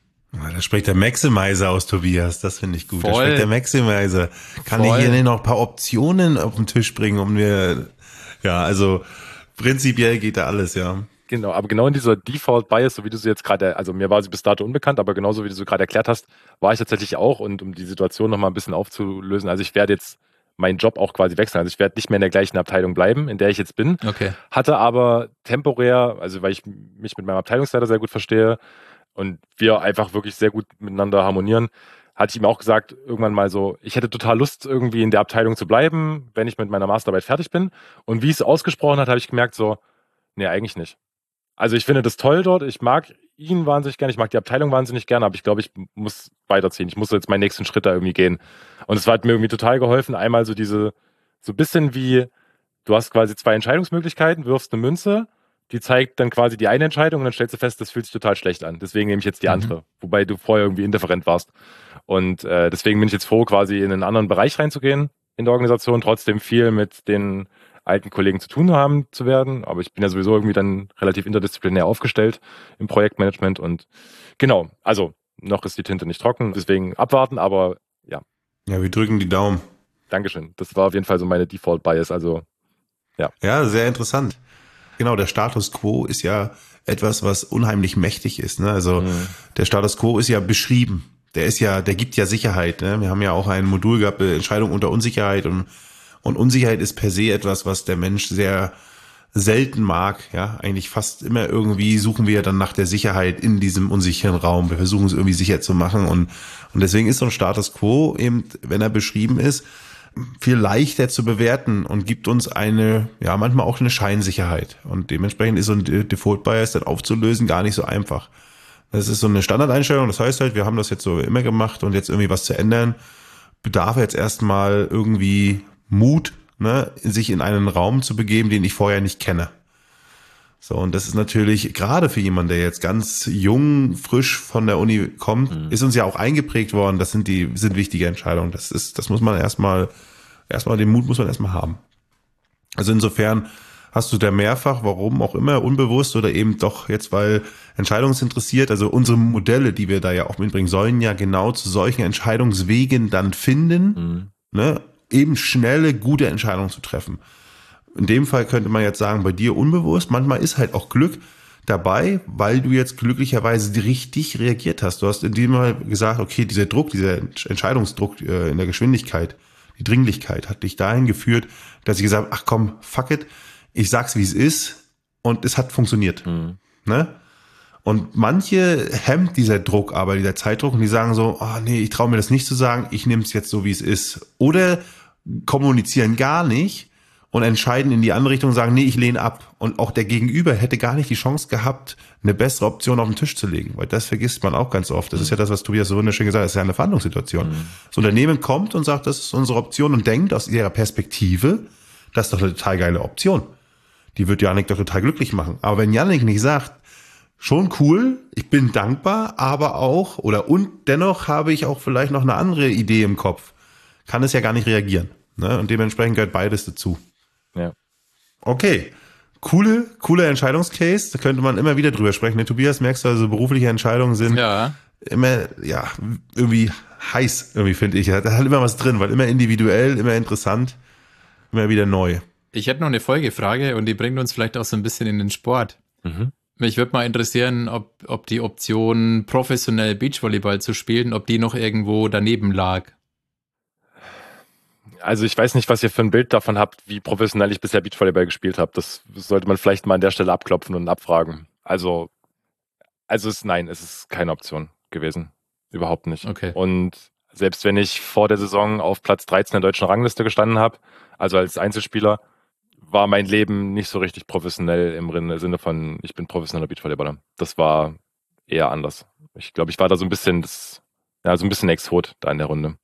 Da spricht der Maximizer aus, Tobias, das finde ich gut. Voll. Da spricht der Maximizer. Kann Voll. ich hier noch ein paar Optionen auf den Tisch bringen, um mir, ja, also prinzipiell geht da alles, ja. Genau, aber genau in dieser Default-Bias, so wie du sie jetzt gerade, also mir war sie bis dato unbekannt, aber genauso wie du sie gerade erklärt hast, war ich tatsächlich auch, und um die Situation nochmal ein bisschen aufzulösen, also ich werde jetzt meinen Job auch quasi wechseln. Also ich werde nicht mehr in der gleichen Abteilung bleiben, in der ich jetzt bin. Okay. Hatte aber temporär, also weil ich mich mit meinem Abteilungsleiter sehr gut verstehe und wir einfach wirklich sehr gut miteinander harmonieren, hatte ich ihm auch gesagt, irgendwann mal so, ich hätte total Lust, irgendwie in der Abteilung zu bleiben, wenn ich mit meiner Masterarbeit fertig bin. Und wie ich es ausgesprochen hat, habe ich gemerkt so, nee, eigentlich nicht. Also ich finde das toll dort, ich mag ihn wahnsinnig gerne, ich mag die Abteilung wahnsinnig gerne, aber ich glaube, ich muss weiterziehen. Ich muss jetzt meinen nächsten Schritt da irgendwie gehen. Und es hat mir irgendwie total geholfen, einmal so diese, so ein bisschen wie, du hast quasi zwei Entscheidungsmöglichkeiten, wirfst eine Münze, die zeigt dann quasi die eine Entscheidung und dann stellst du fest, das fühlt sich total schlecht an. Deswegen nehme ich jetzt die mhm. andere, wobei du vorher irgendwie indifferent warst. Und äh, deswegen bin ich jetzt froh, quasi in einen anderen Bereich reinzugehen in der Organisation, trotzdem viel mit den alten Kollegen zu tun haben zu werden, aber ich bin ja sowieso irgendwie dann relativ interdisziplinär aufgestellt im Projektmanagement und genau, also noch ist die Tinte nicht trocken, deswegen abwarten, aber ja. Ja, wir drücken die Daumen. Dankeschön, das war auf jeden Fall so meine Default-Bias, also ja. Ja, sehr interessant. Genau, der Status Quo ist ja etwas, was unheimlich mächtig ist, ne? Also mhm. der Status Quo ist ja beschrieben, der ist ja, der gibt ja Sicherheit, ne? Wir haben ja auch ein Modul gehabt, Entscheidung unter Unsicherheit, und Und Unsicherheit ist per se etwas, was der Mensch sehr selten mag. Ja, eigentlich fast immer irgendwie suchen wir ja dann nach der Sicherheit in diesem unsicheren Raum. Wir versuchen es irgendwie sicher zu machen und, und deswegen ist so ein Status Quo eben, wenn er beschrieben ist, viel leichter zu bewerten und gibt uns eine, ja, manchmal auch eine Scheinsicherheit. Und dementsprechend ist so ein Default Bias dann aufzulösen gar nicht so einfach. Das ist so eine Standardeinstellung. Das heißt halt, wir haben das jetzt so immer gemacht und jetzt irgendwie was zu ändern, bedarf jetzt erstmal irgendwie Mut, ne, sich in einen Raum zu begeben, den ich vorher nicht kenne. So, und das ist natürlich gerade für jemanden, der jetzt ganz jung, frisch von der Uni kommt, mhm. ist uns ja auch eingeprägt worden, das sind die, sind wichtige Entscheidungen. Das ist, das muss man erstmal, erstmal, den Mut muss man erstmal haben. Also insofern hast du da mehrfach, warum auch immer, unbewusst oder eben doch jetzt, weil entscheidungsinteressiert, also unsere Modelle, die wir da ja auch mitbringen, sollen ja genau zu solchen Entscheidungswegen dann finden, mhm. ne, eben schnelle, gute Entscheidungen zu treffen. In dem Fall könnte man jetzt sagen, bei dir unbewusst, manchmal ist halt auch Glück dabei, weil du jetzt glücklicherweise richtig reagiert hast. Du hast in dem Fall gesagt, okay, dieser Druck, dieser Entscheidungsdruck äh, in der Geschwindigkeit, die Dringlichkeit hat dich dahin geführt, dass ich gesagt habe, ach komm, fuck it, ich sag's wie es ist und es hat funktioniert. Mhm. Ne? Und manche hemmt dieser Druck aber, dieser Zeitdruck und die sagen so, oh nee, ich traue mir das nicht zu sagen, ich nehme es jetzt so, wie es ist. Oder kommunizieren gar nicht und entscheiden in die andere Richtung und sagen, nee, ich lehne ab. Und auch der Gegenüber hätte gar nicht die Chance gehabt, eine bessere Option auf den Tisch zu legen. Weil das vergisst man auch ganz oft. Das ist ja das, was Tobias so wunderschön gesagt hat, das ist ja eine Verhandlungssituation. Mhm. Das Unternehmen kommt und sagt, das ist unsere Option und denkt aus ihrer Perspektive, das ist doch eine total geile Option. Die wird Jannik doch total glücklich machen. Aber wenn Jannik nicht sagt, schon cool, ich bin dankbar, aber auch, oder und dennoch habe ich auch vielleicht noch eine andere Idee im Kopf, kann es ja gar nicht reagieren. Ne? Und dementsprechend gehört beides dazu. Ja. Okay, coole, coole Entscheidungscase, da könnte man immer wieder drüber sprechen. Ne, Tobias, merkst du, also berufliche Entscheidungen sind ja. immer, ja, irgendwie heiß, irgendwie finde ich. Da hat immer was drin, weil immer individuell, immer interessant, immer wieder neu. Ich hätte noch eine Folgefrage und die bringt uns vielleicht auch so ein bisschen in den Sport. Mhm. Mich würde mal interessieren, ob, ob die Option, professionell Beachvolleyball zu spielen, ob die noch irgendwo daneben lag. Also ich weiß nicht, was ihr für ein Bild davon habt, wie professionell ich bisher Beachvolleyball gespielt habe. Das sollte man vielleicht mal an der Stelle abklopfen und abfragen. Also, also es, nein, es ist keine Option gewesen. Überhaupt nicht. Okay. Und selbst wenn ich vor der Saison auf Platz dreizehn der deutschen Rangliste gestanden habe, also als Einzelspieler, war mein Leben nicht so richtig professionell im Sinne von, ich bin professioneller Beachvolleyballer. Das war eher anders. Ich glaube, ich war da so ein bisschen, das, ja, so ein bisschen Exot da in der Runde.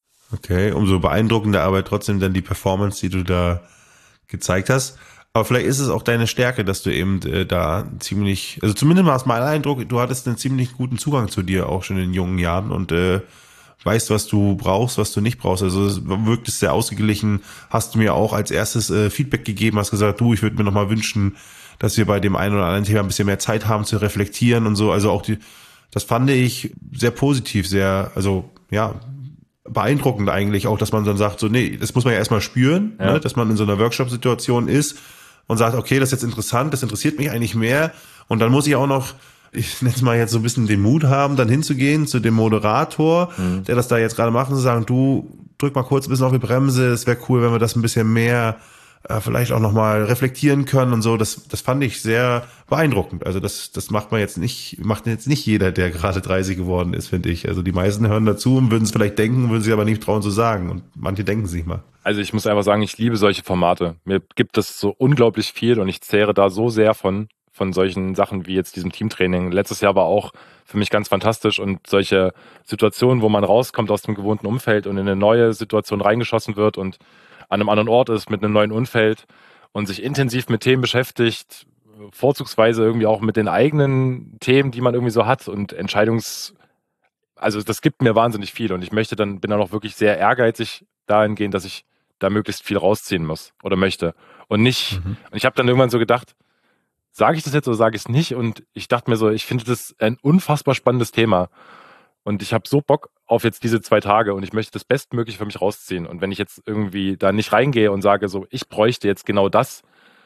Okay, umso beeindruckender aber trotzdem dann die Performance, die du da gezeigt hast. Aber vielleicht ist es auch deine Stärke, dass du eben äh, da ziemlich, also zumindest war es mein Eindruck, du hattest einen ziemlich guten Zugang zu dir auch schon in jungen Jahren und äh, weißt, was du brauchst, was du nicht brauchst. Also es wirkt es sehr ausgeglichen. Hast du mir auch als erstes äh, Feedback gegeben, hast gesagt, du, ich würde mir noch mal wünschen, dass wir bei dem einen oder anderen Thema ein bisschen mehr Zeit haben zu reflektieren und so. Also auch die, das fand ich sehr positiv, sehr, also ja, beeindruckend eigentlich auch, dass man dann sagt, so nee, das muss man ja erstmal spüren, ja. ne, dass man in so einer Workshop-Situation ist und sagt, okay, das ist jetzt interessant, das interessiert mich eigentlich mehr und dann muss ich auch noch, ich nenne es mal jetzt so ein bisschen den Mut haben, dann hinzugehen zu dem Moderator, mhm. der das da jetzt gerade macht und zu sagen, du, drück mal kurz ein bisschen auf die Bremse, es wäre cool, wenn wir das ein bisschen mehr äh, vielleicht auch nochmal reflektieren können und so, das das fand ich sehr beeindruckend. Also das das macht man jetzt nicht, macht jetzt nicht jeder, der gerade dreißig geworden ist, finde ich. Also die meisten hören dazu und würden es vielleicht denken, würden sich aber nicht trauen zu sagen und manche denken es nicht mal. Also ich muss einfach sagen, ich liebe solche Formate. Mir gibt es so unglaublich viel und ich zehre da so sehr von, von solchen Sachen wie jetzt diesem Teamtraining. Letztes Jahr war auch für mich ganz fantastisch und solche Situationen, wo man rauskommt aus dem gewohnten Umfeld und in eine neue Situation reingeschossen wird und an einem anderen Ort ist, mit einem neuen Umfeld und sich intensiv mit Themen beschäftigt, vorzugsweise irgendwie auch mit den eigenen Themen, die man irgendwie so hat und Entscheidungs... Also das gibt mir wahnsinnig viel und ich möchte dann, bin dann auch wirklich sehr ehrgeizig dahingehend, dass ich da möglichst viel rausziehen muss oder möchte und nicht... Mhm. Und ich habe dann irgendwann so gedacht, sage ich das jetzt oder sage ich es nicht? Und ich dachte mir so, ich finde das ein unfassbar spannendes Thema und ich habe so Bock auf jetzt diese zwei Tage und ich möchte das Bestmögliche für mich rausziehen. Und wenn ich jetzt irgendwie da nicht reingehe und sage so, ich bräuchte jetzt genau das,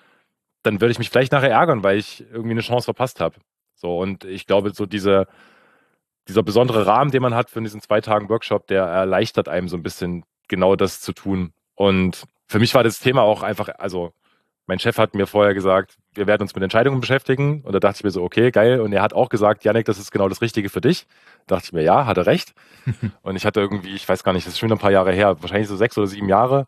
dann würde ich mich vielleicht nachher ärgern, weil ich irgendwie eine Chance verpasst habe. So, und ich glaube, so diese, dieser besondere Rahmen, den man hat für diesen zwei Tagen Workshop, der erleichtert einem so ein bisschen genau das zu tun. Und für mich war das Thema auch einfach, also mein Chef hat mir vorher gesagt, wir werden uns mit Entscheidungen beschäftigen. Und da dachte ich mir so, okay, geil. Und er hat auch gesagt, Jannik, das ist genau das Richtige für dich. Da dachte ich mir, ja, hat er recht. Und ich hatte irgendwie, ich weiß gar nicht, das ist schon ein paar Jahre her, wahrscheinlich so sechs oder sieben Jahre.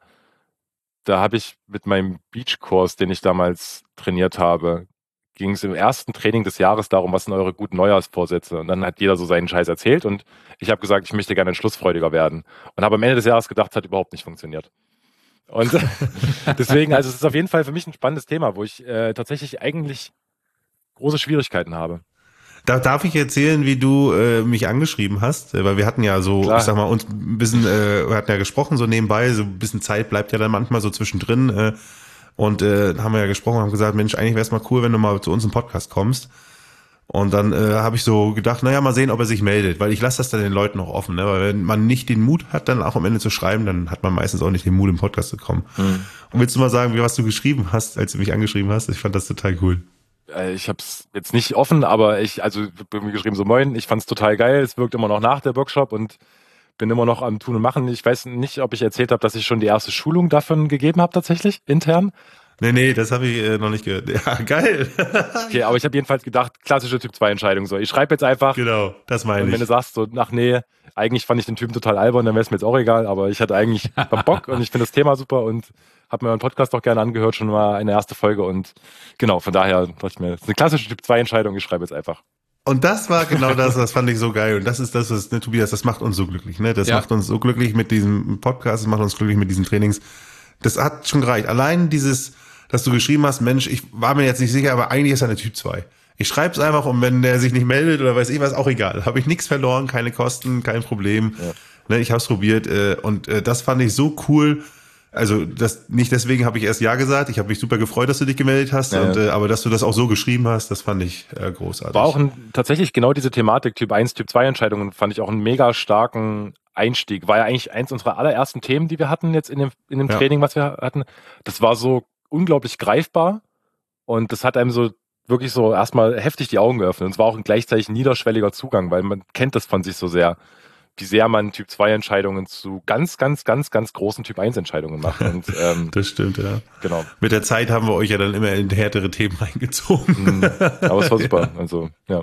Da habe ich mit meinem Beachkurs, den ich damals trainiert habe, ging es im ersten Training des Jahres darum, was sind eure guten Neujahrsvorsätze. Und dann hat jeder so seinen Scheiß erzählt und ich habe gesagt, ich möchte gerne entschlussfreudiger werden. Und habe am Ende des Jahres gedacht, es hat überhaupt nicht funktioniert. Und deswegen, also es ist auf jeden Fall für mich ein spannendes Thema, wo ich äh, tatsächlich eigentlich große Schwierigkeiten habe. Da darf ich erzählen, wie du äh, mich angeschrieben hast, weil wir hatten ja so, Klar. ich sag mal, uns ein bisschen, äh, wir hatten ja gesprochen so nebenbei, so ein bisschen Zeit bleibt ja dann manchmal so zwischendrin äh, und äh, haben wir ja gesprochen, haben gesagt, Mensch, eigentlich wäre es mal cool, wenn du mal zu uns im Podcast kommst. Und dann äh, habe ich so gedacht, naja, mal sehen, ob er sich meldet, weil ich lasse das dann den Leuten auch offen, ne? Weil wenn man nicht den Mut hat, dann auch am Ende zu schreiben, dann hat man meistens auch nicht den Mut, im Podcast zu kommen. Mhm. Und willst du mal sagen, wie was du geschrieben hast, als du mich angeschrieben hast? Ich fand das total cool. Ich habe es jetzt nicht offen, aber ich, also irgendwie geschrieben so, moin, ich fand es total geil, es wirkt immer noch nach der Workshop und bin immer noch am Tun und Machen. Ich weiß nicht, ob ich erzählt habe, dass ich schon die erste Schulung davon gegeben habe, tatsächlich, intern. Nee, nee, das habe ich äh, noch nicht gehört. Ja, geil. Okay, aber ich habe jedenfalls gedacht, klassische Typ zwei Entscheidung. So, ich schreibe jetzt einfach. Genau, das meine ich. Und wenn du sagst so, ach nee, eigentlich fand ich den Typen total albern, dann wäre es mir jetzt auch egal, aber ich hatte eigentlich Bock und ich finde das Thema super und habe mir meinen Podcast auch gerne angehört, schon mal eine erste Folge und genau, von daher dachte ich mir, das ist eine klassische Typ zwei Entscheidung, ich schreibe jetzt einfach. Und das war genau das, das fand ich so geil. Und das ist das, was, ne, Tobias, das macht uns so glücklich, ne? Das ja. macht uns so glücklich mit diesem Podcast, das macht uns glücklich mit diesen Trainings. Das hat schon gereicht. Allein dieses, dass du geschrieben hast, Mensch, ich war mir jetzt nicht sicher, aber eigentlich ist er eine Typ zwei. Ich schreib's einfach und wenn der sich nicht meldet oder weiß ich was, auch egal. Habe ich nichts verloren, keine Kosten, kein Problem. Ja. Ne, ich hab's probiert äh, und äh, das fand ich so cool. Also das nicht deswegen habe ich erst ja gesagt. Ich habe mich super gefreut, dass du dich gemeldet hast. Ja, und, äh, aber dass du das auch so geschrieben hast, das fand ich äh, großartig. War auch ein, tatsächlich genau diese Thematik Typ eins, Typ zwei Entscheidungen fand ich auch einen mega starken Einstieg. War ja eigentlich eins unserer allerersten Themen, die wir hatten jetzt in dem, in dem ja. Training, was wir hatten. Das war so unglaublich greifbar und das hat einem so wirklich so erstmal heftig die Augen geöffnet. Und es war auch ein gleichzeitig niederschwelliger Zugang, weil man kennt das von sich so sehr, wie sehr man Typ zwei Entscheidungen zu ganz, ganz, ganz, ganz großen Typ eins Entscheidungen macht. Und, ähm, das stimmt, ja. Genau. Mit der Zeit haben wir euch ja dann immer in härtere Themen reingezogen. Aber es war super. Also, ja.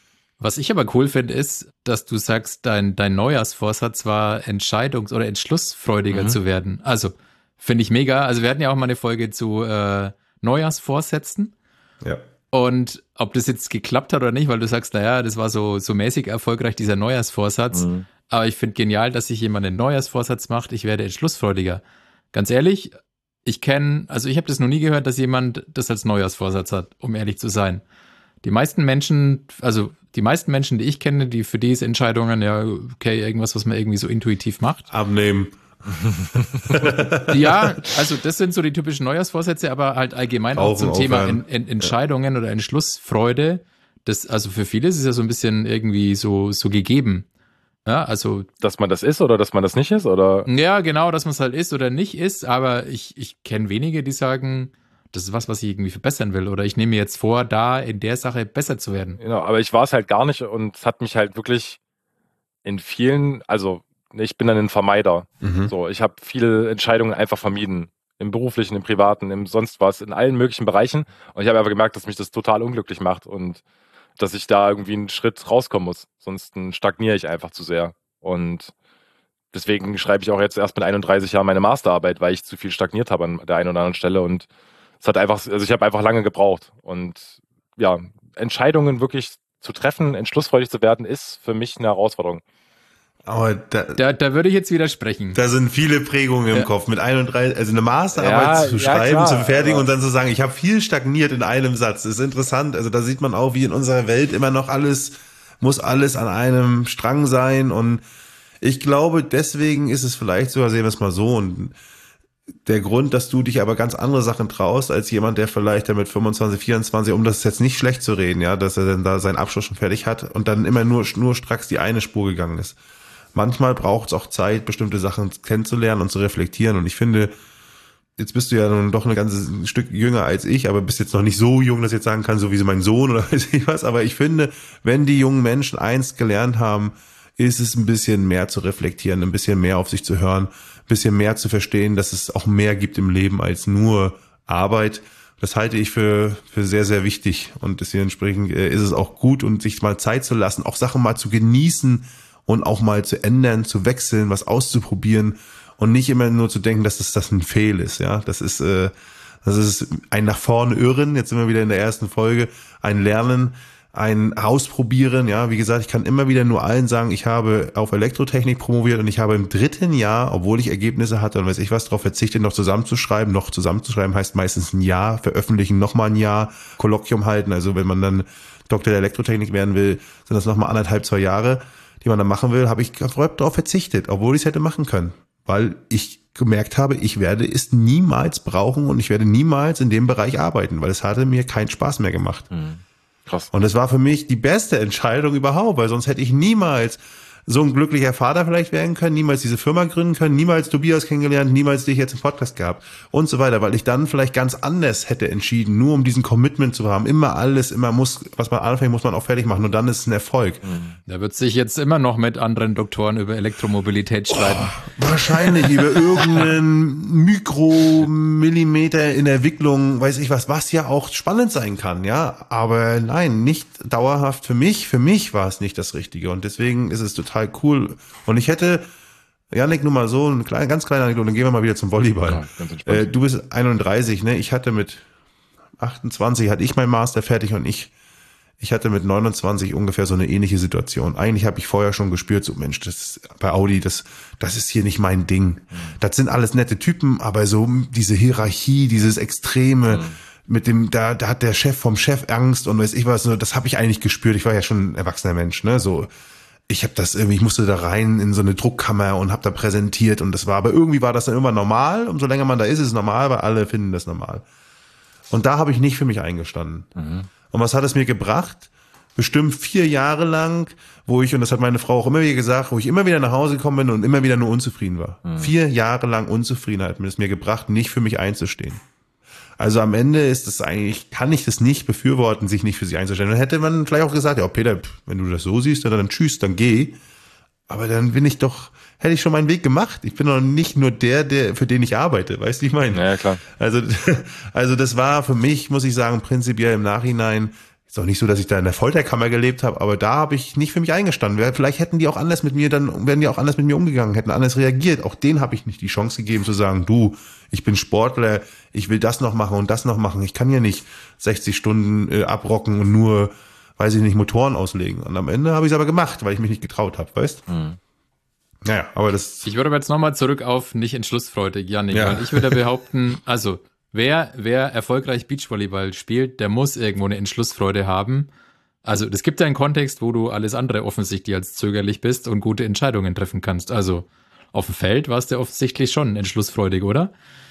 Was ich aber cool finde, ist, dass du sagst, dein, dein Neujahrsvorsatz war, entscheidungs- oder entschlussfreudiger mhm. zu werden. Also, finde ich mega. Also, wir hatten ja auch mal eine Folge zu äh, Neujahrsvorsätzen. Ja. Und ob das jetzt geklappt hat oder nicht, weil du sagst, naja, das war so, so mäßig erfolgreich, dieser Neujahrsvorsatz. Mhm. Aber ich finde genial, dass sich jemand einen Neujahrsvorsatz macht, ich werde entschlussfreudiger. Ganz ehrlich, ich kenne, also ich habe das noch nie gehört, dass jemand das als Neujahrsvorsatz hat, um ehrlich zu sein. Die meisten Menschen, also die meisten Menschen, die ich kenne, die für diese Entscheidungen, ja, okay, irgendwas, was man irgendwie so intuitiv macht. Abnehmen. Ja, also das sind so die typischen Neujahrsvorsätze, aber halt allgemein auch zum Thema en, en, Entscheidungen ja. oder Entschlussfreude. Das, also für viele ist es ja so ein bisschen irgendwie so, so gegeben. Ja, also. Dass man das ist oder dass man das nicht ist, oder? Ja, genau, dass man es halt ist oder nicht ist, aber ich, ich kenne wenige, die sagen, das ist was, was ich irgendwie verbessern will oder ich nehme mir jetzt vor, da in der Sache besser zu werden. Genau, aber ich war es halt gar nicht und es hat mich halt wirklich in vielen, also ich bin dann ein Vermeider. Mhm. So, ich habe viele Entscheidungen einfach vermieden. Im beruflichen, im privaten, im sonst was, in allen möglichen Bereichen. Und ich habe einfach gemerkt, dass mich das total unglücklich macht und dass ich da irgendwie einen Schritt rauskommen muss. Sonst stagniere ich einfach zu sehr. Und deswegen schreibe ich auch jetzt erst mit einunddreißig Jahren meine Masterarbeit, weil ich zu viel stagniert habe an der einen oder anderen Stelle. Und es hat einfach, also ich habe einfach lange gebraucht. Und ja, Entscheidungen wirklich zu treffen, entschlussfreudig zu werden, ist für mich eine Herausforderung. Aber da, da, da würde ich jetzt widersprechen. Da sind viele Prägungen im ja. Kopf. Mit einunddreißig, also eine Masterarbeit ja, zu schreiben, ja, zu fertigen und dann zu sagen, ich habe viel stagniert in einem Satz. Das ist interessant. Also da sieht man auch, wie in unserer Welt immer noch alles, muss alles an einem Strang sein. Und ich glaube, deswegen ist es vielleicht sogar, sehen wir es mal so, und der Grund, dass du dich aber ganz andere Sachen traust, als jemand, der vielleicht mit fünfundzwanzig, vierundzwanzig, um das jetzt nicht schlecht zu reden, ja, dass er dann da seinen Abschluss schon fertig hat und dann immer nur, nur stracks die eine Spur gegangen ist. Manchmal braucht es auch Zeit, bestimmte Sachen kennenzulernen und zu reflektieren. Und ich finde, jetzt bist du ja nun doch ein ganzes Stück jünger als ich, aber bist jetzt noch nicht so jung, dass ich jetzt sagen kann, so wie so mein Sohn oder weiß ich was. Aber ich finde, wenn die jungen Menschen eins gelernt haben, ist es ein bisschen mehr zu reflektieren, ein bisschen mehr auf sich zu hören, ein bisschen mehr zu verstehen, dass es auch mehr gibt im Leben als nur Arbeit. Das halte ich für, für sehr, sehr wichtig und dementsprechend ist es auch gut und sich mal Zeit zu lassen, auch Sachen mal zu genießen und auch mal zu ändern, zu wechseln, was auszuprobieren und nicht immer nur zu denken, dass das, das ein Fehl ist. Ja, das ist, äh, das ist ein nach vorne irren. Jetzt sind wir wieder in der ersten Folge, ein Lernen, ein Ausprobieren. Ja, wie gesagt, ich kann immer wieder nur allen sagen, ich habe auf Elektrotechnik promoviert und ich habe im dritten Jahr, obwohl ich Ergebnisse hatte und weiß ich was, darauf verzichtet, noch zusammenzuschreiben. Noch zusammenzuschreiben heißt meistens ein Jahr, veröffentlichen nochmal ein Jahr, Kolloquium halten. Also wenn man dann Doktor der Elektrotechnik werden will, sind das nochmal anderthalb, zwei Jahre, die man dann machen will, habe ich darauf verzichtet, obwohl ich es hätte machen können. Weil ich gemerkt habe, ich werde es niemals brauchen und ich werde niemals in dem Bereich arbeiten, weil es hatte mir keinen Spaß mehr gemacht. Mhm. Krass. Und es war für mich die beste Entscheidung überhaupt, weil sonst hätte ich niemals so ein glücklicher Vater vielleicht werden können, niemals diese Firma gründen können, niemals Tobias kennengelernt, niemals dich jetzt im Podcast gehabt und so weiter, weil ich dann vielleicht ganz anders hätte entschieden, nur um diesen Commitment zu haben. Immer alles, immer muss, was man anfängt, muss man auch fertig machen und dann ist es ein Erfolg. Da wird sich jetzt immer noch mit anderen Doktoren über Elektromobilität streiten. Oh, wahrscheinlich über irgendeinen Mikromillimeter in der Entwicklung, weiß ich was, was ja auch spannend sein kann, ja. Aber nein, nicht dauerhaft für mich. Für mich war es nicht das Richtige und deswegen ist es total cool. Und ich hätte, Yannick, nur mal so, eine kleine, ganz kleine Anekdote, dann gehen wir mal wieder zum Volleyball. Ja, äh, du bist einunddreißig, ne? Ich hatte mit achtundzwanzig, hatte ich mein Master fertig und ich, ich hatte mit neunundzwanzig ungefähr so eine ähnliche Situation. Eigentlich habe ich vorher schon gespürt, so Mensch, das bei Audi, das, das ist hier nicht mein Ding. Mhm. Das sind alles nette Typen, aber so diese Hierarchie, dieses Extreme, mhm. mit dem, da, da hat der Chef vom Chef Angst und weiß ich was, so, das habe ich eigentlich gespürt. Ich war ja schon ein erwachsener Mensch, ne? So, ich habe das irgendwie, ich musste da rein in so eine Druckkammer und habe da präsentiert und das war, aber irgendwie war das dann immer normal. Umso länger man da ist, ist es normal, weil alle finden das normal. Und da habe ich nicht für mich eingestanden. Mhm. Und was hat es mir gebracht? Bestimmt vier Jahre lang, wo ich, und das hat meine Frau auch immer wieder gesagt, wo ich immer wieder nach Hause gekommen bin und immer wieder nur unzufrieden war. Mhm. Vier Jahre lang Unzufriedenheit hat es mir gebracht, nicht für mich einzustehen. Also am Ende ist es eigentlich, kann ich das nicht befürworten, sich nicht für sich einzustellen. Dann hätte man vielleicht auch gesagt, ja Peter, wenn du das so siehst, dann, dann tschüss, dann geh. Aber dann bin ich doch, hätte ich schon meinen Weg gemacht. Ich bin doch nicht nur der, der für den ich arbeite, weißt du, wie ich meine? Ja, klar. Also, also das war für mich, muss ich sagen, prinzipiell im Nachhinein, ist auch nicht so, dass ich da in der Folterkammer gelebt habe, aber da habe ich nicht für mich eingestanden. Vielleicht hätten die auch anders mit mir, dann wären die auch anders mit mir umgegangen, hätten anders reagiert. Auch denen habe ich nicht die Chance gegeben zu sagen, du, ich bin Sportler, ich will das noch machen und das noch machen. Ich kann ja nicht sechzig Stunden äh, abrocken und nur, weiß ich nicht, Motoren auslegen. Und am Ende habe ich es aber gemacht, weil ich mich nicht getraut habe, weißt? Mhm. Naja, aber das... Ich würde aber jetzt nochmal zurück auf nicht entschlussfreudig, Yannick, ja. Weil ich würde behaupten, also wer, wer erfolgreich Beachvolleyball spielt, der muss irgendwo eine Entschlussfreude haben. Also es gibt ja einen Kontext, wo du alles andere offensichtlich als zögerlich bist und gute Entscheidungen treffen kannst. Also auf dem Feld warst du offensichtlich schon entschlussfreudig, oder?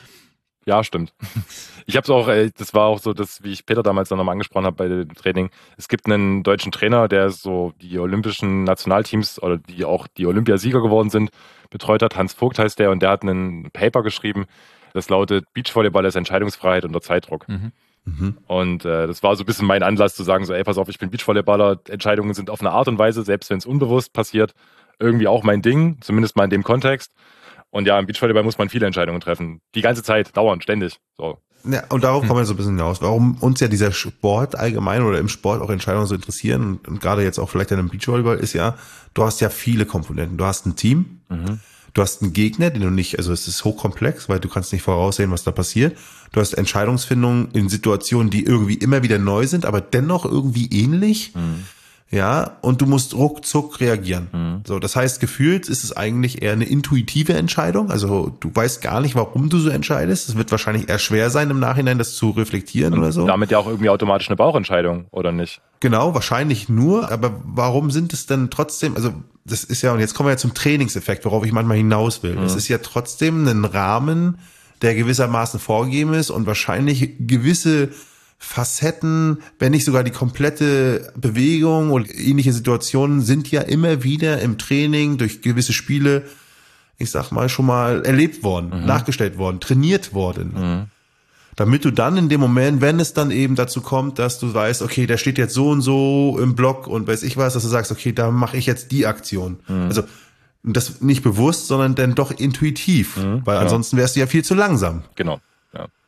Ja, stimmt. Ich habe es auch, das war auch so, dass, wie ich Peter damals dann nochmal angesprochen habe bei dem Training, es gibt einen deutschen Trainer, der so die olympischen Nationalteams oder die auch die Olympiasieger geworden sind, betreut hat. Hans Vogt heißt der und der hat einen Paper geschrieben, das lautet Beachvolleyball ist Entscheidungsfreiheit unter Zeitdruck. Mhm. Mhm. Und äh, das war so ein bisschen mein Anlass zu sagen, so ey, pass auf, ich bin Beachvolleyballer, Entscheidungen sind auf eine Art und Weise, selbst wenn es unbewusst passiert, irgendwie auch mein Ding, zumindest mal in dem Kontext. Und ja, im Beachvolleyball muss man viele Entscheidungen treffen. Die ganze Zeit, dauernd, ständig. So. Ja, und darauf hm. kommen wir so ein bisschen hinaus. Warum uns ja dieser Sport allgemein oder im Sport auch Entscheidungen so interessieren und, und gerade jetzt auch vielleicht in einem Beachvolleyball ist ja, du hast ja viele Komponenten. Du hast ein Team, mhm. du hast einen Gegner, den du nicht, also es ist hochkomplex, weil du kannst nicht voraussehen, was da passiert. Du hast Entscheidungsfindung in Situationen, die irgendwie immer wieder neu sind, aber dennoch irgendwie ähnlich. Mhm. Ja, und du musst ruckzuck reagieren. Mhm. So, das heißt, gefühlt ist es eigentlich eher eine intuitive Entscheidung. Also du weißt gar nicht, warum du so entscheidest. Es wird wahrscheinlich eher schwer sein, im Nachhinein das zu reflektieren und oder so. Damit ja auch irgendwie automatisch eine Bauchentscheidung, oder nicht? Genau, wahrscheinlich nur. Aber warum sind es denn trotzdem, also das ist ja, und jetzt kommen wir ja zum Trainingseffekt, worauf ich manchmal hinaus will. Es mhm. ist ja trotzdem ein Rahmen, der gewissermaßen vorgegeben ist und wahrscheinlich gewisse Facetten, wenn nicht sogar die komplette Bewegung und ähnliche Situationen sind ja immer wieder im Training durch gewisse Spiele, ich sag mal, schon mal erlebt worden, mhm. nachgestellt worden, trainiert worden. Mhm. Damit du dann in dem Moment, wenn es dann eben dazu kommt, dass du weißt, okay, der steht jetzt so und so im Block und weiß ich was, dass du sagst, okay, da mache ich jetzt die Aktion. Mhm. Also das nicht bewusst, sondern dann doch intuitiv, mhm, weil genau. ansonsten wärst du ja viel zu langsam. Genau. Ja.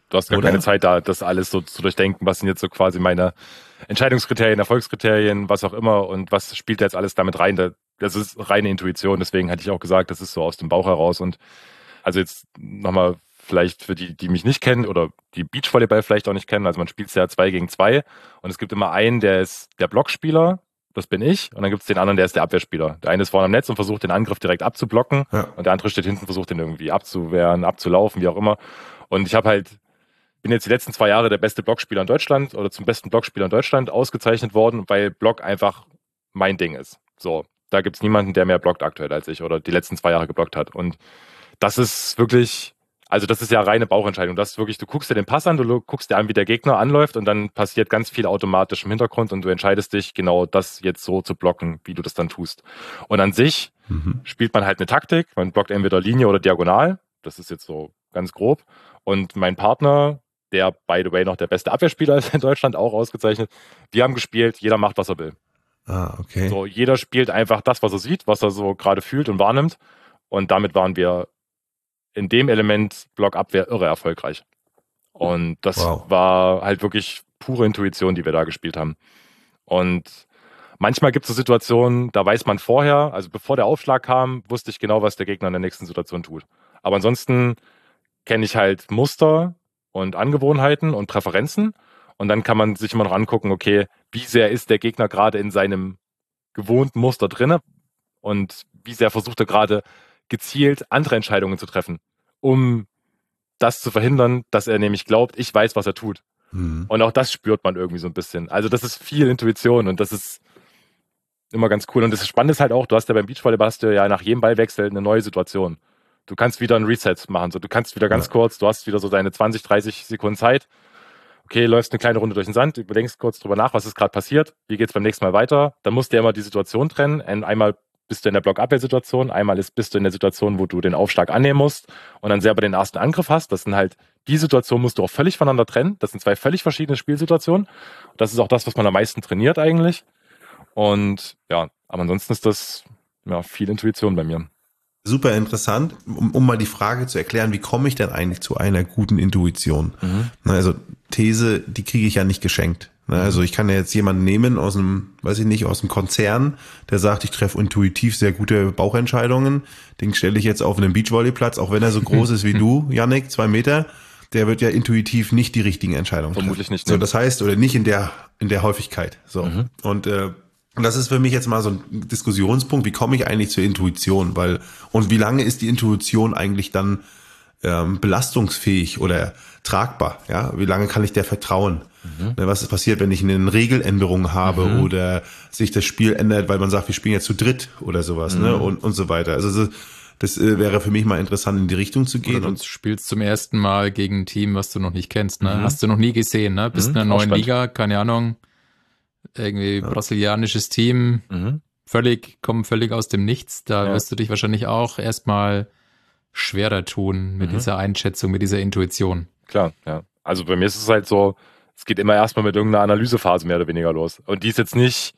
du hast gar Oder? keine Zeit da, das alles so zu durchdenken, was sind jetzt so quasi meine Entscheidungskriterien, Erfolgskriterien, was auch immer und was spielt jetzt alles damit rein. Das ist reine Intuition, deswegen hatte ich auch gesagt, das ist so aus dem Bauch heraus. Und also jetzt nochmal vielleicht für die, die mich nicht kennen oder die Beachvolleyball vielleicht auch nicht kennen, also man spielt ja zwei gegen zwei und es gibt immer einen, der ist der Blockspieler, das bin ich, und dann gibt es den anderen, der ist der Abwehrspieler. Der eine ist vorne am Netz und versucht den Angriff direkt abzublocken Ja. und der andere steht hinten, versucht den irgendwie abzuwehren, abzulaufen, wie auch immer. Und ich habe halt, bin jetzt die letzten zwei Jahre der beste Blockspieler in Deutschland oder zum besten Blockspieler in Deutschland ausgezeichnet worden, weil Block einfach mein Ding ist. So, da gibt es niemanden, der mehr blockt aktuell als ich oder die letzten zwei Jahre geblockt hat. Und das ist wirklich, also das ist ja reine Bauchentscheidung. Das ist wirklich, du guckst dir den Pass an, du guckst dir an, wie der Gegner anläuft und dann passiert ganz viel automatisch im Hintergrund und du entscheidest dich, genau das jetzt so zu blocken, wie du das dann tust. Und an sich mhm. spielt man halt eine Taktik. Man blockt entweder Linie oder diagonal. Das ist jetzt so ganz grob. Und mein Partner, der by the way noch der beste Abwehrspieler ist in Deutschland, auch ausgezeichnet, wir haben gespielt, jeder macht, was er will. Ah, okay. So, jeder spielt einfach das, was er sieht, was er so gerade fühlt und wahrnimmt. Und damit waren wir in dem Element Blockabwehr irre erfolgreich. Und das wow. war halt wirklich pure Intuition, die wir da gespielt haben. Und manchmal gibt es so Situationen, da weiß man vorher, also bevor der Aufschlag kam, wusste ich genau, was der Gegner in der nächsten Situation tut. Aber ansonsten kenne ich halt Muster und Angewohnheiten und Präferenzen. Und dann kann man sich immer noch angucken, okay, wie sehr ist der Gegner gerade in seinem gewohnten Muster drin und wie sehr versucht er gerade gezielt andere Entscheidungen zu treffen, um das zu verhindern, dass er nämlich glaubt, ich weiß, was er tut. Mhm. Und auch das spürt man irgendwie so ein bisschen. Also das ist viel Intuition und das ist immer ganz cool. Und das Spannende ist halt auch, du hast ja beim Beachvolleyball hast du ja nach jedem Ballwechsel eine neue Situation. Du kannst wieder ein Reset machen, so du kannst wieder ganz ja. kurz, du hast wieder so deine zwanzig, dreißig Sekunden Zeit. Okay, läufst eine kleine Runde durch den Sand, überdenkst kurz drüber nach, was ist gerade passiert, wie geht's beim nächsten Mal weiter. Dann musst du ja immer die Situation trennen. Einmal bist du in der Blockabwehrsituation, einmal ist, bist du in der Situation, wo du den Aufschlag annehmen musst und dann selber den ersten Angriff hast. Das sind halt, die Situation musst du auch völlig voneinander trennen. Das sind zwei völlig verschiedene Spielsituationen. Das ist auch das, was man am meisten trainiert eigentlich. Und ja, aber ansonsten ist das ja viel Intuition bei mir. Super interessant, um, um mal die Frage zu erklären, wie komme ich denn eigentlich zu einer guten Intuition? Mhm. Also These, die kriege ich ja nicht geschenkt. Also ich kann ja jetzt jemanden nehmen aus einem, weiß ich nicht, aus einem Konzern, der sagt, ich treffe intuitiv sehr gute Bauchentscheidungen. Den stelle ich jetzt auf einen Beachvolleyplatz, auch wenn er so groß ist wie du, Yannick, zwei Meter. Der wird ja intuitiv nicht die richtigen Entscheidungen treffen. Vermutlich nicht. Ne? So, das heißt, oder nicht in der in der Häufigkeit. So mhm. und äh, Und das ist für mich jetzt mal so ein Diskussionspunkt, wie komme ich eigentlich zur Intuition, weil und wie lange ist die Intuition eigentlich dann ähm, belastungsfähig oder tragbar, ja? Wie lange kann ich der vertrauen? Mhm. Was ist passiert, wenn ich eine Regeländerung habe mhm. oder sich das Spiel ändert, weil man sagt, wir spielen jetzt zu dritt oder sowas, mhm. ne? Und und so weiter. Also so, das äh, wäre für mich mal interessant, in die Richtung zu gehen. Oder du spielst zum ersten Mal gegen ein Team, was du noch nicht kennst, ne? Mhm. Hast du noch nie gesehen, ne? Bist mhm. in einer neuen Liga, keine Ahnung. Irgendwie ja. brasilianisches Team, mhm. völlig, kommen völlig aus dem Nichts. Da ja. wirst du dich wahrscheinlich auch erstmal schwerer tun mit mhm. dieser Einschätzung, mit dieser Intuition. Klar, ja. Also bei mir ist es halt so, es geht immer erstmal mit irgendeiner Analysephase mehr oder weniger los. Und die ist jetzt nicht,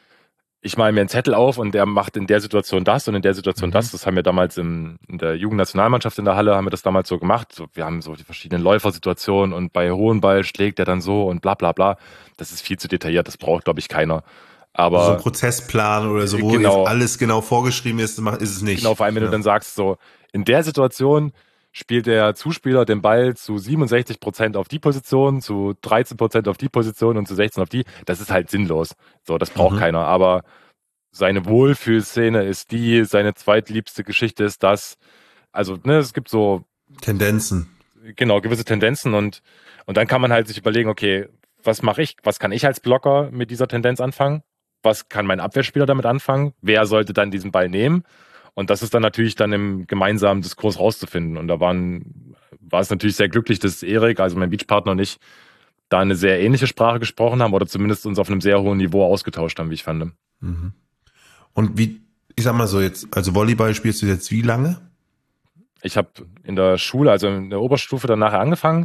ich male mir einen Zettel auf und der macht in der Situation das und in der Situation mhm. das. Das haben wir damals im, in der Jugendnationalmannschaft in der Halle, haben wir das damals so gemacht. So, wir haben so die verschiedenen Läufersituationen und bei hohen Ball schlägt er dann so und bla bla bla. Das ist viel zu detailliert, das braucht, glaube ich, keiner. Aber so ein Prozessplan oder so, wo genau, alles genau vorgeschrieben ist, ist es nicht. Genau, vor allem, wenn ja. du dann sagst, so, in der Situation spielt der Zuspieler den Ball zu siebenundsechzig Prozent auf die Position, zu dreizehn Prozent auf die Position und zu sechzehn auf die. Das ist halt sinnlos. So, das braucht mhm. keiner. Aber seine Wohlfühlszene ist die, seine zweitliebste Geschichte ist das. Also, ne, es gibt so Tendenzen. Genau, gewisse Tendenzen und, und dann kann man halt sich überlegen, okay, was mache ich? Was kann ich als Blocker mit dieser Tendenz anfangen? Was kann mein Abwehrspieler damit anfangen? Wer sollte dann diesen Ball nehmen? Und das ist dann natürlich dann im gemeinsamen Diskurs rauszufinden. Und da waren, war es natürlich sehr glücklich, dass Erik, also mein Beachpartner und ich, da eine sehr ähnliche Sprache gesprochen haben oder zumindest uns auf einem sehr hohen Niveau ausgetauscht haben, wie ich fand. Mhm. Und wie, ich sag mal so jetzt, also Volleyball spielst du jetzt wie lange? Ich habe in der Schule, also in der Oberstufe dann nachher angefangen,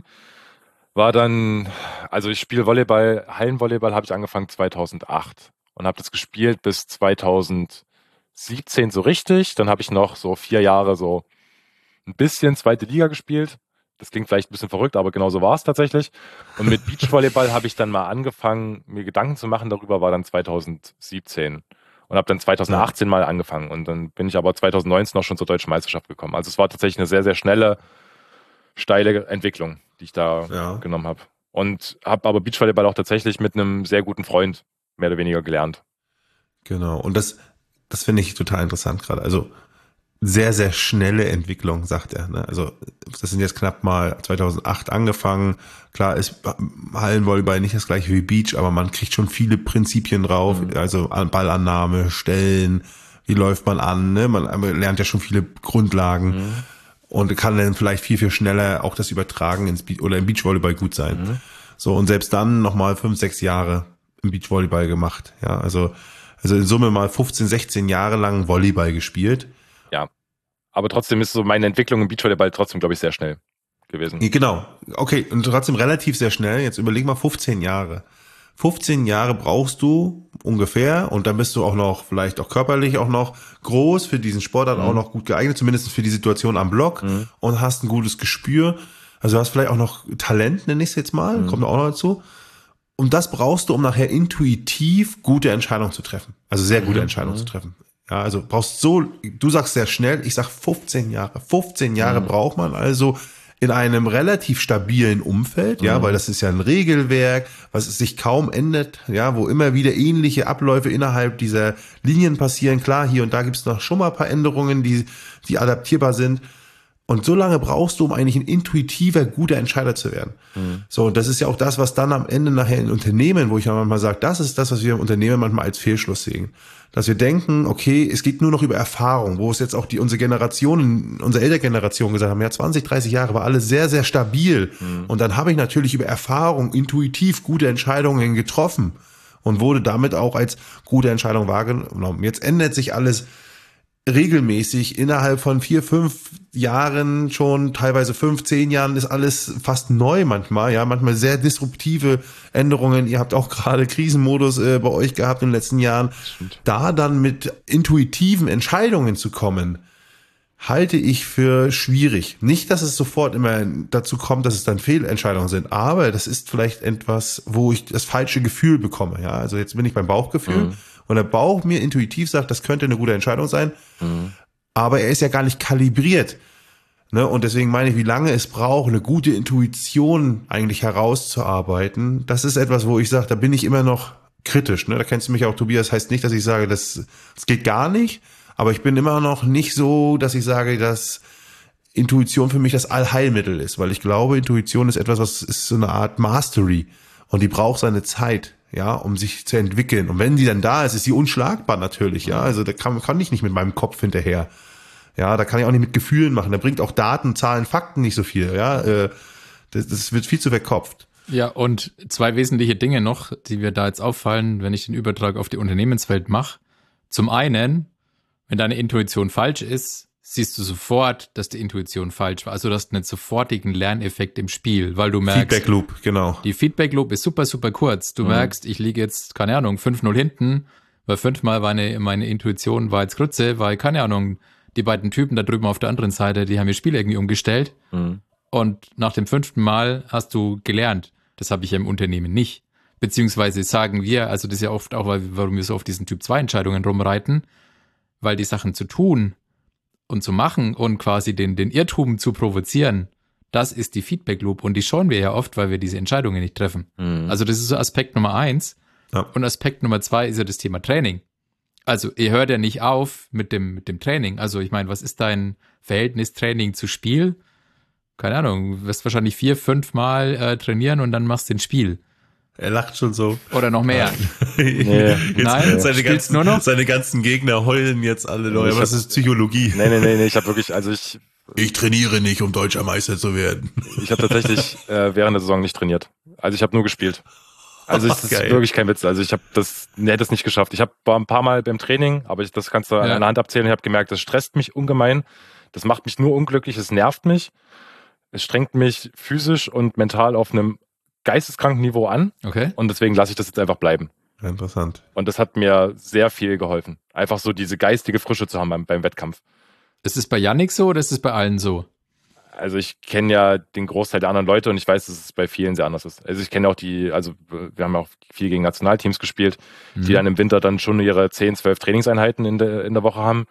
war dann, also ich spiele Volleyball, Hallenvolleyball habe ich angefangen zweitausendacht und habe das gespielt bis zweitausendsiebzehn so richtig. Dann habe ich noch so vier Jahre so ein bisschen zweite Liga gespielt. Das klingt vielleicht ein bisschen verrückt, aber genau so war es tatsächlich. Und mit Beachvolleyball habe ich dann mal angefangen, mir Gedanken zu machen darüber, war dann zwanzig siebzehn. Und habe dann zwanzig achtzehn mal angefangen. Und dann bin ich aber zwanzig neunzehn auch schon zur Deutschen Meisterschaft gekommen. Also es war tatsächlich eine sehr, sehr schnelle, steile Entwicklung, die ich da ja. genommen habe. Und habe aber Beachvolleyball auch tatsächlich mit einem sehr guten Freund mehr oder weniger gelernt. Genau. Und das, das finde ich total interessant gerade. Also sehr, sehr schnelle Entwicklung, sagt er. Ne? Also das sind jetzt knapp mal zweitausendacht angefangen. Klar ist Hallenvolleyball nicht das gleiche wie Beach, aber man kriegt schon viele Prinzipien drauf. Mhm. Also Ballannahme, Stellen, wie läuft man an. Ne? Man lernt ja schon viele Grundlagen mhm. und kann dann vielleicht viel, viel schneller auch das Übertragen ins Beach oder im Beachvolleyball gut sein. Mhm. So, und selbst dann nochmal fünf, sechs Jahre im Beachvolleyball gemacht. Ja, also, also in Summe mal fünfzehn, sechzehn Jahre lang Volleyball gespielt. Ja, aber trotzdem ist so meine Entwicklung im Beachvolleyball trotzdem, glaube ich, sehr schnell gewesen. Genau, okay, und trotzdem relativ sehr schnell. Jetzt überleg mal fünfzehn Jahre. fünfzehn Jahre brauchst du ungefähr und dann bist du auch noch, vielleicht auch körperlich auch noch groß für diesen Sportart, mhm. auch noch gut geeignet, zumindest für die Situation am Block mhm. und hast ein gutes Gespür. Also du hast vielleicht auch noch Talent, nenne ich es jetzt mal, mhm. kommt auch noch dazu. Und das brauchst du, um nachher intuitiv gute Entscheidungen zu treffen. Also sehr gute mhm. Entscheidungen mhm. zu treffen. Ja, also brauchst so, du sagst sehr schnell, ich sag fünfzehn Jahre. fünfzehn Jahre mhm. braucht man also in einem relativ stabilen Umfeld, ja, mhm. weil das ist ja ein Regelwerk, was sich kaum ändert, ja, wo immer wieder ähnliche Abläufe innerhalb dieser Linien passieren. Klar, hier und da gibt's noch schon mal ein paar Änderungen, die, die adaptierbar sind. Und so lange brauchst du, um eigentlich ein intuitiver, guter Entscheider zu werden. Mhm. So, und das ist ja auch das, was dann am Ende nachher in Unternehmen, wo ich ja manchmal sage, das ist das, was wir im Unternehmen manchmal als Fehlschluss sehen. Dass wir denken, okay, es geht nur noch über Erfahrung, wo es jetzt auch die unsere Generation, unsere Elterngeneration gesagt haben, ja, zwanzig, dreißig Jahre war alles sehr, sehr stabil. Mhm. Und dann habe ich natürlich über Erfahrung intuitiv gute Entscheidungen getroffen und wurde damit auch als gute Entscheidung wahrgenommen. Jetzt ändert sich alles regelmäßig innerhalb von vier, fünf Jahren schon, teilweise fünf, zehn Jahren ist alles fast neu manchmal, ja, manchmal sehr disruptive Änderungen. Ihr habt auch gerade Krisenmodus äh, bei euch gehabt in den letzten Jahren. Da dann mit intuitiven Entscheidungen zu kommen, halte ich für schwierig. Nicht, dass es sofort immer dazu kommt, dass es dann Fehlentscheidungen sind, aber das ist vielleicht etwas, wo ich das falsche Gefühl bekomme, ja. Also jetzt bin ich beim Bauchgefühl. Mhm. Und der Bauch mir intuitiv sagt, das könnte eine gute Entscheidung sein, mhm. aber er ist ja gar nicht kalibriert. Ne? Und deswegen meine ich, wie lange es braucht, eine gute Intuition eigentlich herauszuarbeiten. Das ist etwas, wo ich sage, da bin ich immer noch kritisch. Ne? Da kennst du mich auch, Tobias. Heißt nicht, dass ich sage, das, das geht gar nicht, aber ich bin immer noch nicht so, dass ich sage, dass Intuition für mich das Allheilmittel ist, weil ich glaube, Intuition ist etwas, was ist so eine Art Mastery und die braucht seine Zeit. Ja, um sich zu entwickeln. Und wenn die dann da ist, ist sie unschlagbar natürlich, ja. Also da kann, kann ich nicht mit meinem Kopf hinterher. Ja, da kann ich auch nicht mit Gefühlen machen. Da bringt auch Daten, Zahlen, Fakten nicht so viel, ja. Das, das wird viel zu verkopft. Ja, und zwei wesentliche Dinge noch, die mir da jetzt auffallen, wenn ich den Übertrag auf die Unternehmenswelt mache. Zum einen, wenn deine Intuition falsch ist, siehst du sofort, dass die Intuition falsch war. Also du hast einen sofortigen Lerneffekt im Spiel, weil du merkst... Feedback Loop, genau. Die Feedback Loop ist super, super kurz. Du mhm. merkst, ich liege jetzt, keine Ahnung, fünf null hinten, weil fünfmal war eine, meine Intuition war jetzt Grütze, weil, keine Ahnung, die beiden Typen da drüben auf der anderen Seite, die haben ihr Spiel irgendwie umgestellt. Mhm. Und nach dem fünften Mal hast du gelernt. Das habe ich ja im Unternehmen nicht. Beziehungsweise sagen wir, also das ist ja oft auch, warum wir so auf diesen Typ zwei Entscheidungen rumreiten, weil die Sachen zu tun und zu machen und quasi den, den Irrtum zu provozieren, das ist die Feedback Loop und die schauen wir ja oft, weil wir diese Entscheidungen nicht treffen. Mhm. Also das ist so Aspekt Nummer eins. Ja. Und Aspekt Nummer zwei ist ja das Thema Training. Also ihr hört ja nicht auf mit dem, mit dem Training. Also ich meine, was ist dein Verhältnis Training zu Spiel? Keine Ahnung, du wirst wahrscheinlich vier, fünf Mal äh, trainieren und dann machst du ein Spiel. Er lacht schon so. Oder noch mehr. Nee. Jetzt Nein, seine ganzen, nur noch? Seine ganzen Gegner heulen jetzt alle neu. Aber das ist Psychologie. Nee, nee, nee, nee, ich habe wirklich, also ich... Ich trainiere nicht, um deutscher Meister zu werden. Ich habe tatsächlich äh, während der Saison nicht trainiert. Also ich habe nur gespielt. Also es ist wirklich kein Witz. Also ich habe das, nee, hätte es nicht geschafft. Ich habe ein paar Mal beim Training, aber ich, das kannst du ja. an einer Hand abzählen. Ich habe gemerkt, das stresst mich ungemein. Das macht mich nur unglücklich, es nervt mich. Es strengt mich physisch und mental auf einem geisteskranken Niveau an. Okay. Und deswegen lasse ich das jetzt einfach bleiben. Interessant. Und das hat mir sehr viel geholfen. Einfach so diese geistige Frische zu haben beim, beim Wettkampf. Ist es bei Yannick so oder ist es bei allen so? Also ich kenne ja den Großteil der anderen Leute und ich weiß, dass es bei vielen sehr anders ist. Also ich kenne auch die, also wir haben auch viel gegen Nationalteams gespielt, mhm. die dann im Winter dann schon ihre zehn, zwölf Trainingseinheiten in der, in der Woche haben.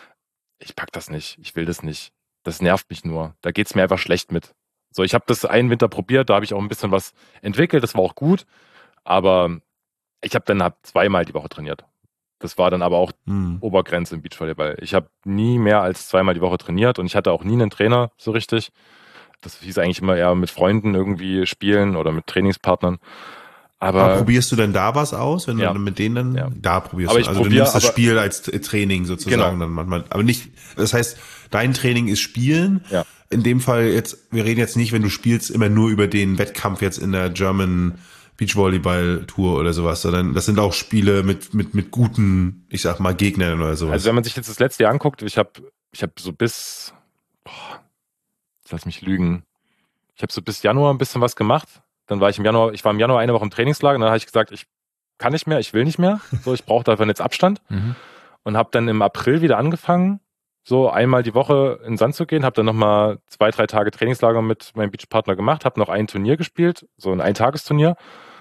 Ich pack das nicht, ich will das nicht. Das nervt mich nur. Da geht's mir einfach schlecht mit. So, ich habe das einen Winter probiert, da habe ich auch ein bisschen was entwickelt, das war auch gut, aber ich habe dann hab zweimal die Woche trainiert. Das war dann aber auch hm. Obergrenze im Beachvolleyball. Ich habe nie mehr als zweimal die Woche trainiert und ich hatte auch nie einen Trainer so richtig. Das hieß eigentlich immer eher mit Freunden irgendwie spielen oder mit Trainingspartnern. Aber, aber probierst du denn da was aus, wenn ja. du mit denen dann, ja. da probierst aber du, ich also probier, du nimmst das aber, Spiel als Training sozusagen genau. dann manchmal, aber nicht, das heißt, dein Training ist Spielen, ja. in dem Fall jetzt, wir reden jetzt nicht, wenn du spielst, immer nur über den Wettkampf jetzt in der German Beachvolleyball-Tour oder sowas, sondern das sind auch Spiele mit, mit, mit guten, ich sag mal, Gegnern oder sowas. Also wenn man sich jetzt das letzte Jahr anguckt, ich habe ich hab so bis, boah, lass mich lügen, ich habe so bis Januar ein bisschen was gemacht. Dann war ich im Januar, ich war im Januar eine Woche im Trainingslager und dann habe ich gesagt, ich kann nicht mehr, ich will nicht mehr, so ich brauche davon jetzt Abstand mhm. und habe dann im April wieder angefangen, so einmal die Woche in den Sand zu gehen, habe dann nochmal zwei, drei Tage Trainingslager mit meinem Beachpartner gemacht, habe noch ein Turnier gespielt, so ein Eintagesturnier.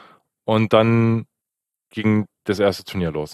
Und dann ging das erste Turnier los.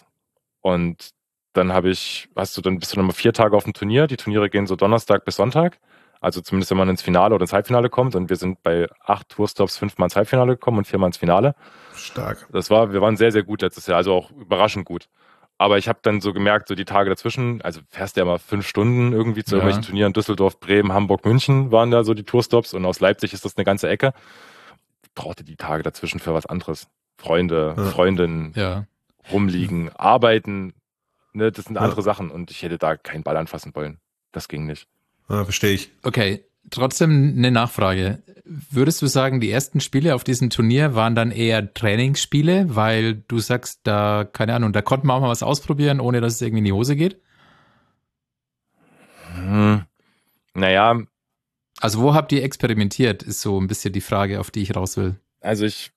Und dann habe ich, hast du dann bist du nochmal vier Tage auf dem Turnier. Die Turniere gehen so Donnerstag bis Sonntag. Also zumindest wenn man ins Finale oder ins Halbfinale kommt. Und wir sind bei acht Tourstops fünfmal ins Halbfinale gekommen und viermal ins Finale. Stark. Das war, wir waren sehr, sehr gut letztes Jahr, also auch überraschend gut. Aber ich habe dann so gemerkt, so die Tage dazwischen, also fährst du ja mal fünf Stunden irgendwie zu ja. irgendwelchen Turnieren, Düsseldorf, Bremen, Hamburg, München waren da so die Tourstops und aus Leipzig ist das eine ganze Ecke. Ich brauchte die Tage dazwischen für was anderes. Freunde, ja. Freundinnen, ja. rumliegen, arbeiten, ne, das sind andere ja. Sachen und ich hätte da keinen Ball anfassen wollen. Das ging nicht. Ja, verstehe ich. Okay, trotzdem eine Nachfrage. Würdest du sagen, die ersten Spiele auf diesem Turnier waren dann eher Trainingsspiele, weil du sagst, da, keine Ahnung, da konnten wir auch mal was ausprobieren, ohne dass es irgendwie in die Hose geht? Hm. Naja. Also wo habt ihr experimentiert, ist so ein bisschen die Frage, auf die ich raus will. Also ich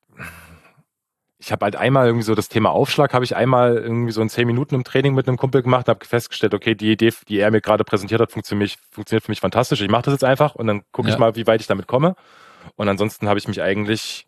Ich habe halt einmal irgendwie so das Thema Aufschlag, habe ich einmal irgendwie so in zehn Minuten im Training mit einem Kumpel gemacht und habe festgestellt, okay, die Idee, die er mir gerade präsentiert hat, funktioniert, funktioniert für mich fantastisch. Ich mache das jetzt einfach und dann gucke ja. ich mal, wie weit ich damit komme. Und ansonsten habe ich mich eigentlich,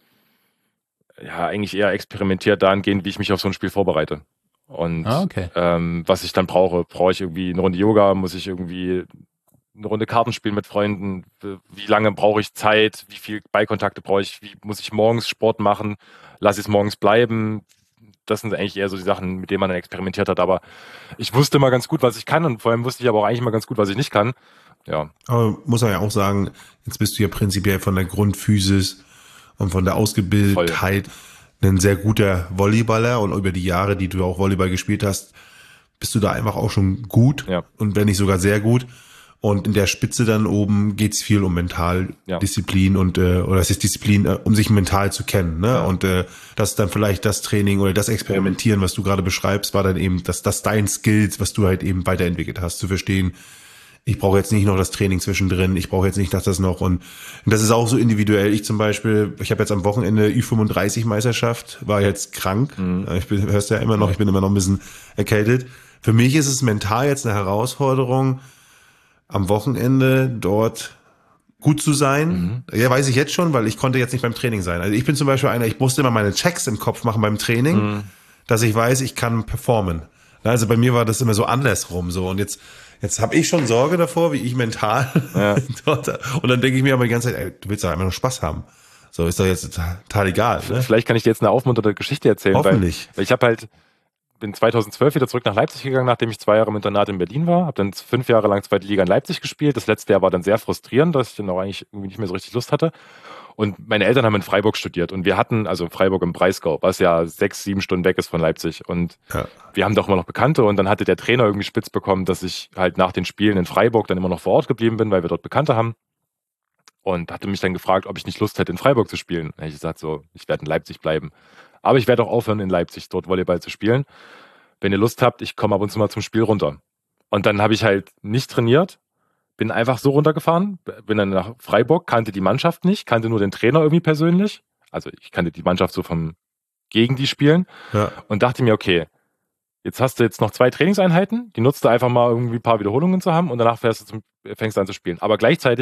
ja, eigentlich eher experimentiert dahingehend, wie ich mich auf so ein Spiel vorbereite. Und ah, okay. ähm, was ich dann brauche, brauche ich irgendwie eine Runde Yoga, muss ich irgendwie eine Runde Karten spielen mit Freunden, wie lange brauche ich Zeit, wie viel Ballkontakte brauche ich, wie muss ich morgens Sport machen, lasse ich es morgens bleiben. Das sind eigentlich eher so die Sachen, mit denen man dann experimentiert hat. Aber ich wusste immer ganz gut, was ich kann und vor allem wusste ich aber auch eigentlich mal ganz gut, was ich nicht kann. Ja. Aber muss man ja auch sagen, jetzt bist du ja prinzipiell von der Grundphysis und von der Ausgebildetheit Voll. ein sehr guter Volleyballer und über die Jahre, die du auch Volleyball gespielt hast, bist du da einfach auch schon gut ja. und wenn nicht sogar sehr gut. Und in der Spitze dann oben geht's viel um Mentaldisziplin ja. und äh, oder es ist Disziplin, äh, um sich mental zu kennen. Ne? Ja. Und äh, das ist dann vielleicht das Training oder das Experimentieren, was du gerade beschreibst, war dann eben das, das dein Skills, was du halt eben weiterentwickelt hast, zu verstehen, ich brauche jetzt nicht noch das Training zwischendrin, ich brauche jetzt nicht das, das noch. Und, und das ist auch so individuell. Ich zum Beispiel, ich habe jetzt am Wochenende Ü fünfunddreißig Meisterschaft, war jetzt krank. Mhm. Ich bin, hörst ja immer noch, ich bin immer noch ein bisschen erkältet. Für mich ist es mental jetzt eine Herausforderung, am Wochenende dort gut zu sein. Mhm. Ja, weiß ich jetzt schon, weil ich konnte jetzt nicht beim Training sein. Also ich bin zum Beispiel einer, ich musste immer meine Checks im Kopf machen beim Training, mhm. dass ich weiß, ich kann performen. Also bei mir war das immer so andersrum so und jetzt jetzt habe ich schon Sorge davor, wie ich mental ja. dort, und dann denke ich mir aber die ganze Zeit, ey, du willst doch einfach nur Spaß haben. So ist doch jetzt total egal. Ne? Vielleicht kann ich dir jetzt eine aufmunternde Geschichte erzählen. Hoffentlich. Weil, weil ich habe halt bin zweitausendzwölf wieder zurück nach Leipzig gegangen, nachdem ich zwei Jahre im Internat in Berlin war. Habe dann fünf Jahre lang zweite Liga in Leipzig gespielt. Das letzte Jahr war dann sehr frustrierend, dass ich dann auch eigentlich irgendwie nicht mehr so richtig Lust hatte. Und meine Eltern haben in Freiburg studiert. Und wir hatten, also Freiburg im Breisgau, was ja sechs, sieben Stunden weg ist von Leipzig. Und ja. wir haben doch immer noch Bekannte. Und dann hatte der Trainer irgendwie spitz bekommen, dass ich halt nach den Spielen in Freiburg dann immer noch vor Ort geblieben bin, weil wir dort Bekannte haben. Und hatte mich dann gefragt, ob ich nicht Lust hätte, in Freiburg zu spielen. Da habe ich gesagt, so, ich werde in Leipzig bleiben. Aber ich werde auch aufhören, in Leipzig dort Volleyball zu spielen. Wenn ihr Lust habt, ich komme ab und zu mal zum Spiel runter. Und dann habe ich halt nicht trainiert, bin einfach so runtergefahren, bin dann nach Freiburg, kannte die Mannschaft nicht, kannte nur den Trainer irgendwie persönlich. Also ich kannte die Mannschaft so vom gegen die spielen ja. und dachte mir, okay, jetzt hast du jetzt noch zwei Trainingseinheiten, die nutzt du einfach mal irgendwie ein paar Wiederholungen zu haben und danach fährst du zum, fängst du an zu spielen. Aber gleichzeitig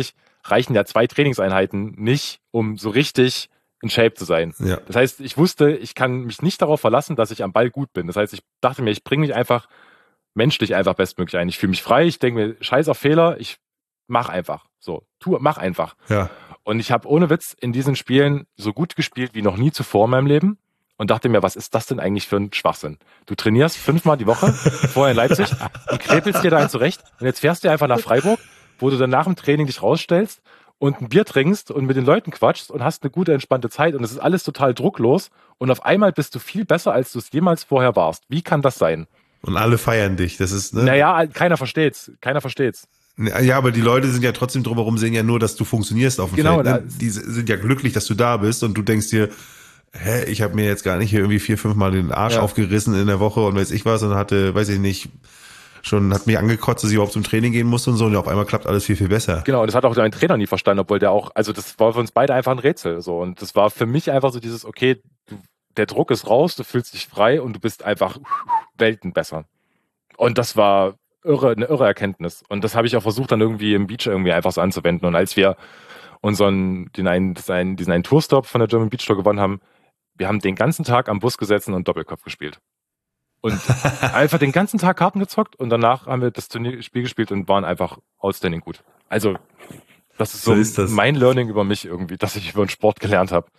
reichen ja zwei Trainingseinheiten nicht, um so richtig in Shape zu sein. Ja. Das heißt, ich wusste, ich kann mich nicht darauf verlassen, dass ich am Ball gut bin. Das heißt, ich dachte mir, ich bringe mich einfach menschlich einfach bestmöglich ein. Ich fühle mich frei, ich denke mir, scheiß auf Fehler, ich mach einfach. So, tu, mach einfach. Ja. Und ich habe ohne Witz in diesen Spielen so gut gespielt wie noch nie zuvor in meinem Leben und dachte mir, was ist das denn eigentlich für ein Schwachsinn? Du trainierst fünfmal die Woche, vorher in Leipzig, und krepelst dir da einen zurecht und jetzt fährst du einfach nach Freiburg, wo du dann nach dem Training dich rausstellst und ein Bier trinkst und mit den Leuten quatschst und hast eine gute, entspannte Zeit und es ist alles total drucklos und auf einmal bist du viel besser, als du es jemals vorher warst. Wie kann das sein? Und alle feiern dich. Das ist, ne? Naja, keiner versteht's. Keiner versteht's. Ja, aber die Leute sind ja trotzdem drumherum, sehen ja nur, dass du funktionierst auf dem Genau, Feld. Ne? Die sind ja glücklich, dass du da bist und du denkst dir, hä, ich habe mir jetzt gar nicht hier irgendwie vier, fünf Mal den Arsch Ja. aufgerissen in der Woche und weiß ich was und hatte, weiß ich nicht, schon hat mich angekotzt, dass ich überhaupt zum Training gehen musste und so und auf einmal klappt alles viel, viel besser. Genau, und das hat auch dein Trainer nie verstanden, obwohl der auch, also das war für uns beide einfach ein Rätsel. So. Und das war für mich einfach so dieses, okay, du, der Druck ist raus, du fühlst dich frei und du bist einfach Welten besser. Und das war irre, eine irre Erkenntnis. Und das habe ich auch versucht, dann irgendwie im Beach irgendwie einfach so anzuwenden. Und als wir unseren, den einen, diesen, diesen einen Tourstop von der German Beach Tour gewonnen haben, wir haben den ganzen Tag am Bus gesessen und Doppelkopf gespielt. Und einfach den ganzen Tag Karten gezockt und danach haben wir das Turnierspiel gespielt und waren einfach outstanding gut. Also, das ist so, So ist das. mein Learning über mich irgendwie, dass ich über den Sport gelernt habe.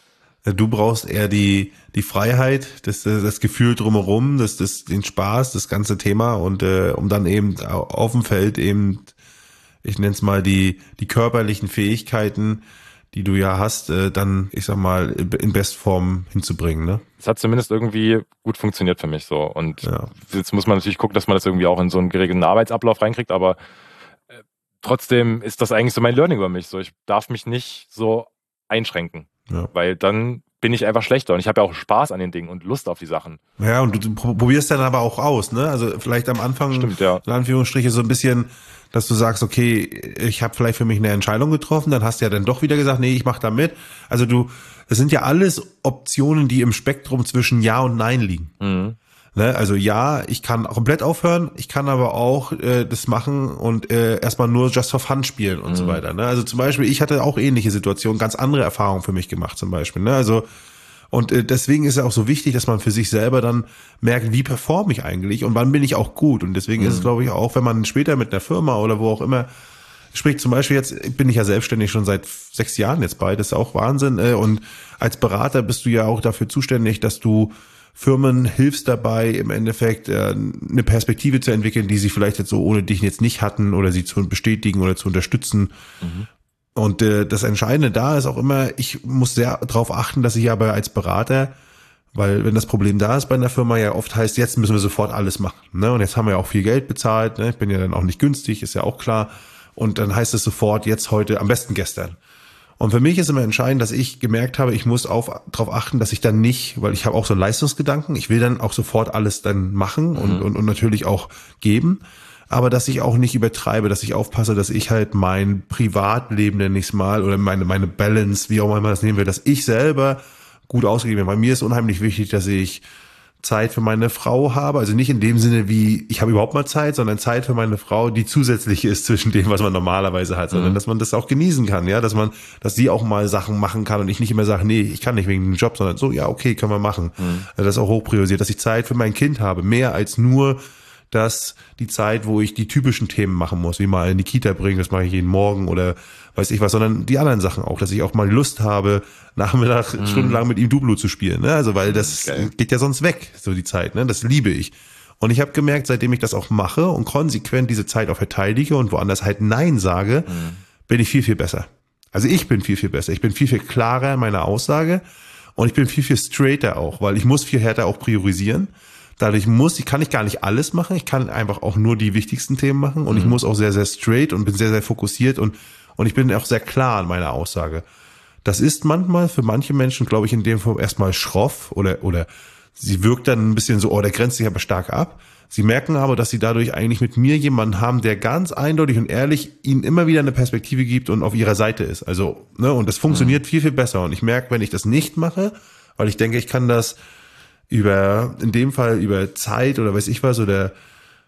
Du brauchst eher die die Freiheit, das das Gefühl drumherum, das das den Spaß, das ganze Thema und äh, um dann eben auf dem Feld eben, ich nenne es mal die die körperlichen Fähigkeiten, die du ja hast, äh, dann ich sag mal in Bestform hinzubringen, ne? Es hat zumindest irgendwie gut funktioniert für mich so. Und Ja. jetzt muss man natürlich gucken, dass man das irgendwie auch in so einen geregelten Arbeitsablauf reinkriegt, aber äh, trotzdem ist das eigentlich so mein Learning über mich. So, ich darf mich nicht so einschränken. Ja. Weil dann bin ich einfach schlechter und ich habe ja auch Spaß an den Dingen und Lust auf die Sachen. Ja, und du, du probierst dann aber auch aus, ne? Also vielleicht am Anfang, Stimmt, ja. in Anführungsstriche, so ein bisschen, dass du sagst, okay, ich habe vielleicht für mich eine Entscheidung getroffen, dann hast du ja dann doch wieder gesagt, nee, ich mach da mit. Also du, das sind ja alles Optionen, die im Spektrum zwischen Ja und Nein liegen. Mhm. Ne? Also ja, ich kann komplett aufhören, ich kann aber auch äh, das machen und äh, erstmal nur just for fun spielen und Mhm. so weiter. Ne? Also zum Beispiel, ich hatte auch ähnliche Situationen, ganz andere Erfahrungen für mich gemacht zum Beispiel. Ne? Also und äh, deswegen ist es auch so wichtig, dass man für sich selber dann merkt, wie performe ich eigentlich und wann bin ich auch gut. Und deswegen ist es, glaube ich, auch, wenn man später mit einer Firma oder wo auch immer spricht, zum Beispiel jetzt bin ich ja selbstständig schon seit sechs Jahren jetzt bei, das ist auch Wahnsinn. Äh, und als Berater bist du ja auch dafür zuständig, dass du Firmen hilfst dabei, im Endeffekt äh, eine Perspektive zu entwickeln, die sie vielleicht jetzt so ohne dich jetzt nicht hatten oder sie zu bestätigen oder zu unterstützen. Mhm. Und äh, das Entscheidende da ist auch immer, ich muss sehr darauf achten, dass ich aber als Berater, weil wenn das Problem da ist bei einer Firma, ja oft heißt, jetzt müssen wir sofort alles machen. Ne? Und jetzt haben wir ja auch viel Geld bezahlt, ne? Ich bin ja dann auch nicht günstig, ist ja auch klar. Und dann heißt es sofort, jetzt, heute, am besten gestern. Und für mich ist immer entscheidend, dass ich gemerkt habe, ich muss auf, darauf achten, dass ich dann nicht, weil ich habe auch so Leistungsgedanken, ich will dann auch sofort alles dann machen und, Mhm. und, und natürlich auch geben, aber dass ich auch nicht übertreibe, dass ich aufpasse, dass ich halt mein Privatleben, nenne ich es mal, oder meine, meine Balance, wie auch immer man das nehmen will, dass ich selber gut ausgegeben bin. Bei mir ist unheimlich wichtig, dass ich Zeit für meine Frau habe, also nicht in dem Sinne wie, ich habe überhaupt mal Zeit, sondern Zeit für meine Frau, die zusätzlich ist zwischen dem, was man normalerweise hat, sondern Mhm. dass man das auch genießen kann, ja, dass man, dass sie auch mal Sachen machen kann und ich nicht immer sage, nee, ich kann nicht wegen dem Job, sondern so, ja, okay, können wir machen. Mhm. Also das ist auch hoch priorisiert, dass ich Zeit für mein Kind habe, mehr als nur dass die Zeit, wo ich die typischen Themen machen muss, wie mal in die Kita bringen, das mache ich jeden Morgen oder weiß ich was, sondern die anderen Sachen auch, dass ich auch mal Lust habe, Nachmittag Mhm. stundenlang mit ihm Duplo zu spielen, ne? Also weil das Geil. geht ja sonst weg, so die Zeit, ne? Das liebe ich. Und ich habe gemerkt, seitdem ich das auch mache und konsequent diese Zeit auch verteidige und woanders halt Nein sage, Mhm. bin ich viel, viel besser. Also ich bin viel, viel besser. Ich bin viel, viel klarer in meiner Aussage und ich bin viel, viel straighter auch, weil ich muss viel härter auch priorisieren. Dadurch muss ich, kann ich gar nicht alles machen. Ich kann einfach auch nur die wichtigsten Themen machen und ich muss auch sehr, sehr straight und bin sehr, sehr fokussiert und, und ich bin auch sehr klar in meiner Aussage. Das ist manchmal für manche Menschen, glaube ich, in dem Fall erstmal schroff oder, oder sie wirkt dann ein bisschen so, oh, der grenzt sich aber stark ab. Sie merken aber, dass sie dadurch eigentlich mit mir jemanden haben, der ganz eindeutig und ehrlich ihnen immer wieder eine Perspektive gibt und auf ihrer Seite ist. Also, ne, und das funktioniert viel, viel besser. Und ich merke, wenn ich das nicht mache, weil ich denke, ich kann das über, in dem Fall über Zeit oder weiß ich was, oder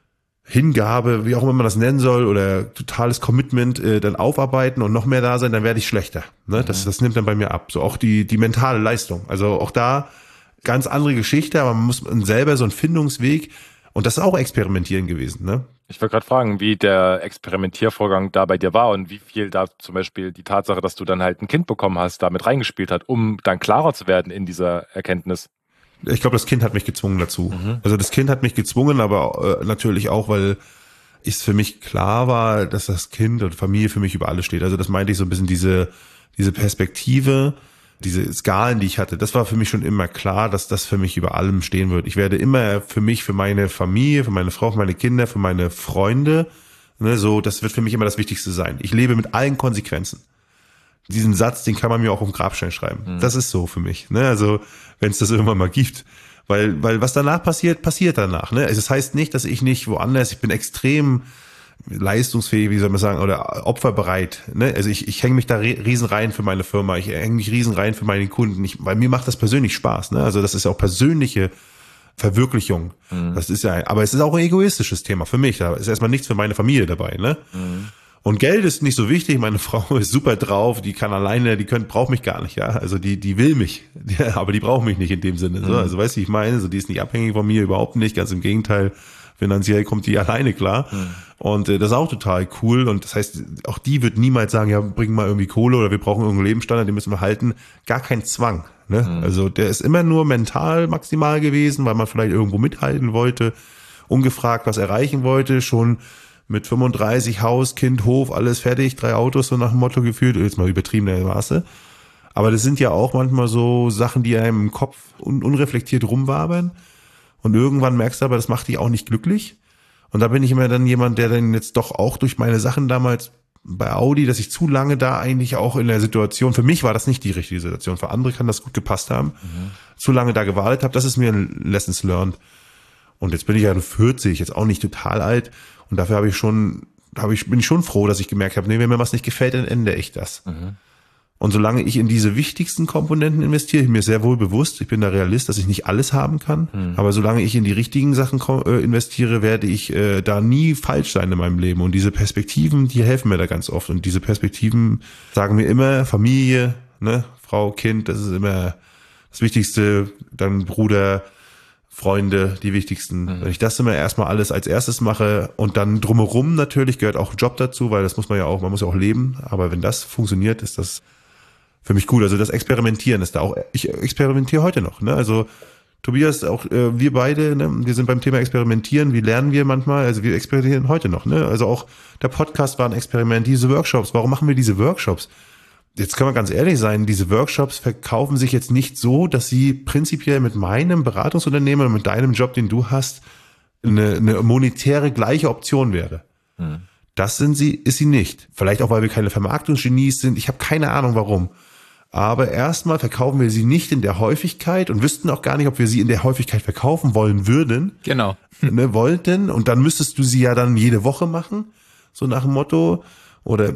Hingabe, wie auch immer man das nennen soll, oder totales Commitment äh, dann aufarbeiten und noch mehr da sein, dann werde ich schlechter. Ne? Das, das nimmt dann bei mir ab. So auch die, die mentale Leistung. Also auch da ganz andere Geschichte, aber man muss selber so einen Findungsweg, und das ist auch Experimentieren gewesen. Ne? Ich wollte gerade fragen, wie der Experimentiervorgang da bei dir war und wie viel da zum Beispiel die Tatsache, dass du dann halt ein Kind bekommen hast, damit reingespielt hat, um dann klarer zu werden in dieser Erkenntnis. Ich glaube, das Kind hat mich gezwungen dazu. Mhm. Also das Kind hat mich gezwungen, aber äh, natürlich auch, weil es für mich klar war, dass das Kind und Familie für mich über alles steht. Also das meinte ich so ein bisschen diese, diese Perspektive, diese Skalen, die ich hatte. Das war für mich schon immer klar, dass das für mich über allem stehen wird. Ich werde immer für mich, für meine Familie, für meine Frau, für meine Kinder, für meine Freunde, ne, so, das wird für mich immer das Wichtigste sein. Ich lebe mit allen Konsequenzen. Diesen Satz, den kann man mir auch auf dem Grabstein schreiben. Mhm. Das ist so für mich. Ne? Also wenn es das irgendwann mal gibt. Weil, weil was danach passiert, passiert danach. Ne? Also das heißt nicht, dass ich nicht woanders, ich bin extrem leistungsfähig, wie soll man sagen, oder opferbereit. Ne? Also ich, ich hänge mich da riesen rein für meine Firma, ich hänge mich riesen rein für meine Kunden. Ich, weil mir macht das persönlich Spaß. Ne? Also das ist ja auch persönliche Verwirklichung. Mhm. Das ist ja, aber es ist auch ein egoistisches Thema für mich. Da ist erstmal nichts für meine Familie dabei. Ne? Mhm. Und Geld ist nicht so wichtig. Meine Frau ist super drauf. Die kann alleine, die können, braucht mich gar nicht, ja. Also die, die will mich. Ja, aber die braucht mich nicht in dem Sinne. So. Also weißt du, ich meine, so die ist nicht abhängig von mir, überhaupt nicht. Ganz im Gegenteil. Finanziell kommt die alleine klar. Mhm. Und äh, das ist auch total cool. Und das heißt, auch die wird niemals sagen, ja, bring mal irgendwie Kohle oder wir brauchen irgendeinen Lebensstandard, den müssen wir halten. Gar kein Zwang. Ne? Mhm. Also der ist immer nur mental maximal gewesen, weil man vielleicht irgendwo mithalten wollte, ungefragt was erreichen wollte, schon mit fünfunddreißig, Haus, Kind, Hof, alles fertig, drei Autos, so nach dem Motto geführt, jetzt mal übertriebene Maße. Aber das sind ja auch manchmal so Sachen, die einem im Kopf un- unreflektiert rumwabern. Und irgendwann merkst du aber, das macht dich auch nicht glücklich. Und da bin ich immer dann jemand, der dann jetzt doch auch durch meine Sachen damals bei Audi, dass ich zu lange da eigentlich auch in der Situation, für mich war das nicht die richtige Situation, für andere kann das gut gepasst haben, mhm. zu lange da gewartet habe, das ist mir ein Lessons learned. Und jetzt bin ich ja vierzig, jetzt auch nicht total alt. Und dafür habe ich schon, habe ich, bin ich schon froh, dass ich gemerkt habe, nee, wenn mir was nicht gefällt, dann ändere ich das. Mhm. Und solange ich in diese wichtigsten Komponenten investiere, ich bin mir sehr wohl bewusst, ich bin da Realist, dass ich nicht alles haben kann, mhm. aber solange ich in die richtigen Sachen äh, investiere, werde ich äh, da nie falsch sein in meinem Leben. Und diese Perspektiven, die helfen mir da ganz oft. Und diese Perspektiven sagen mir immer, Familie, ne, Frau, Kind, das ist immer das Wichtigste, dann Bruder, Freunde, die wichtigsten. Mhm. Wenn ich das immer erstmal alles als erstes mache und dann drumherum natürlich gehört auch Job dazu, weil das muss man ja auch, man muss ja auch leben. Aber wenn das funktioniert, ist das für mich gut. Also das Experimentieren ist da auch, ich experimentiere heute noch. Ne? Also Tobias, auch äh, wir beide, ne? Wir sind beim Thema Experimentieren. Wie lernen wir manchmal? Also wir experimentieren heute noch. Ne? Also auch der Podcast war ein Experiment, diese Workshops. Warum machen wir diese Workshops? Jetzt können wir ganz ehrlich sein, diese Workshops verkaufen sich jetzt nicht so, dass sie prinzipiell mit meinem Beratungsunternehmen und mit deinem Job, den du hast, eine, eine monetäre gleiche Option wäre. Hm. Das sind sie, ist sie nicht. Vielleicht auch, weil wir keine Vermarktungsgenies sind. Ich habe keine Ahnung, warum. Aber erstmal verkaufen wir sie nicht in der Häufigkeit und wüssten auch gar nicht, ob wir sie in der Häufigkeit verkaufen wollen würden. Genau. Ne, wollten. Und dann müsstest du sie ja dann jede Woche machen. So nach dem Motto. Oder,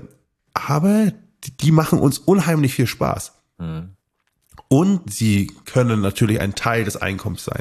aber die, die machen uns unheimlich viel Spaß. Mhm. Und sie können natürlich ein Teil des Einkommens sein.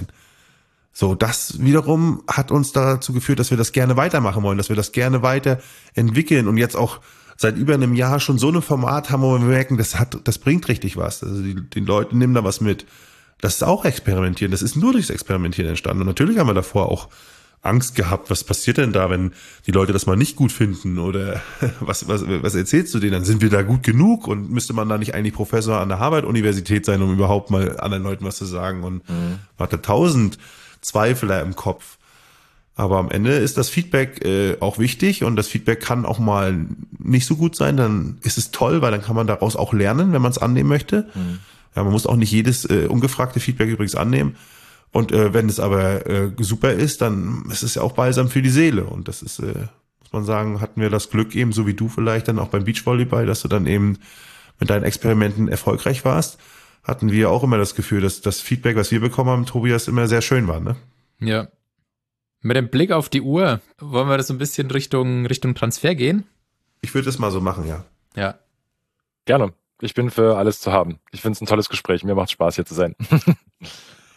So, das wiederum hat uns dazu geführt, dass wir das gerne weitermachen wollen, dass wir das gerne weiterentwickeln und jetzt auch seit über einem Jahr schon so ein Format haben, wo wir merken, das hat, das bringt richtig was. Also die, die Leute nehmen da was mit. Das ist auch Experimentieren. Das ist nur durchs Experimentieren entstanden. Und natürlich haben wir davor auch Angst gehabt, was passiert denn da, wenn die Leute das mal nicht gut finden oder was, was, was erzählst du denen? Dann sind wir da gut genug und müsste man da nicht eigentlich Professor an der Harvard-Universität sein, um überhaupt mal anderen Leuten was zu sagen und mhm. man hatte tausend Zweifler im Kopf. Aber am Ende ist das Feedback äh, auch wichtig und das Feedback kann auch mal nicht so gut sein, dann ist es toll, weil dann kann man daraus auch lernen, wenn man es annehmen möchte. Mhm. Ja, man muss auch nicht jedes äh, ungefragte Feedback übrigens annehmen. Und äh, wenn es aber äh, super ist, dann ist es ja auch balsam für die Seele. Und das ist, äh, muss man sagen, hatten wir das Glück eben, so wie du vielleicht dann auch beim Beachvolleyball, dass du dann eben mit deinen Experimenten erfolgreich warst, hatten wir auch immer das Gefühl, dass das Feedback, was wir bekommen haben, Tobias, immer sehr schön war, ne? Ja. Mit dem Blick auf die Uhr, wollen wir das so ein bisschen Richtung, Richtung Transfer gehen? Ich würde das mal so machen, ja. Ja. Gerne. Ich bin für alles zu haben. Ich finde es ein tolles Gespräch. Mir macht Spaß, hier zu sein.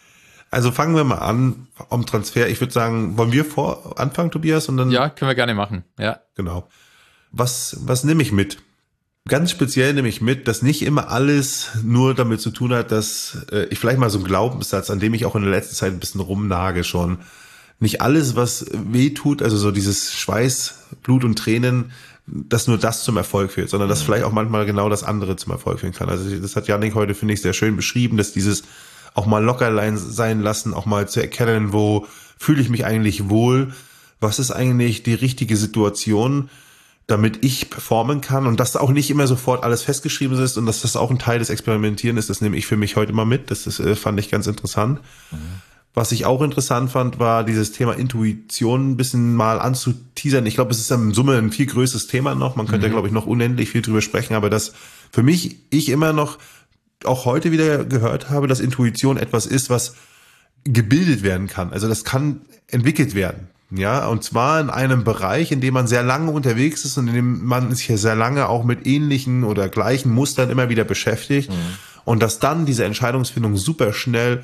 Also fangen wir mal an am Transfer. Ich würde sagen, wollen wir vor anfangen, Tobias? Und dann Ja, können wir gerne machen. Ja. Genau. Was, was nehme ich mit? Ganz speziell nehme ich mit, dass nicht immer alles nur damit zu tun hat, dass äh, ich vielleicht mal so einen Glaubenssatz, an dem ich auch in der letzten Zeit ein bisschen rumnage schon. Nicht alles, was weh tut, also so dieses Schweiß, Blut und Tränen, dass nur das zum Erfolg führt, sondern dass vielleicht auch manchmal genau das andere zum Erfolg führen kann. Also das hat Yannick heute, finde ich, sehr schön beschrieben, dass dieses auch mal locker sein lassen, auch mal zu erkennen, wo fühle ich mich eigentlich wohl, was ist eigentlich die richtige Situation, damit ich performen kann und dass auch nicht immer sofort alles festgeschrieben ist und dass das auch ein Teil des Experimentieren ist, das nehme ich für mich heute mal mit. Das ist, fand ich ganz interessant. Mhm. Was ich auch interessant fand, war dieses Thema Intuition ein bisschen mal anzuteasern. Ich glaube, es ist in Summe ein viel größeres Thema noch. Man könnte, mhm. glaube ich, noch unendlich viel drüber sprechen, aber dass für mich, ich immer noch auch heute wieder gehört habe, dass Intuition etwas ist, was gebildet werden kann. Also das kann entwickelt werden. Ja, und zwar in einem Bereich, in dem man sehr lange unterwegs ist und in dem man sich ja sehr lange auch mit ähnlichen oder gleichen Mustern immer wieder beschäftigt. Mhm. Und dass dann diese Entscheidungsfindung super schnell,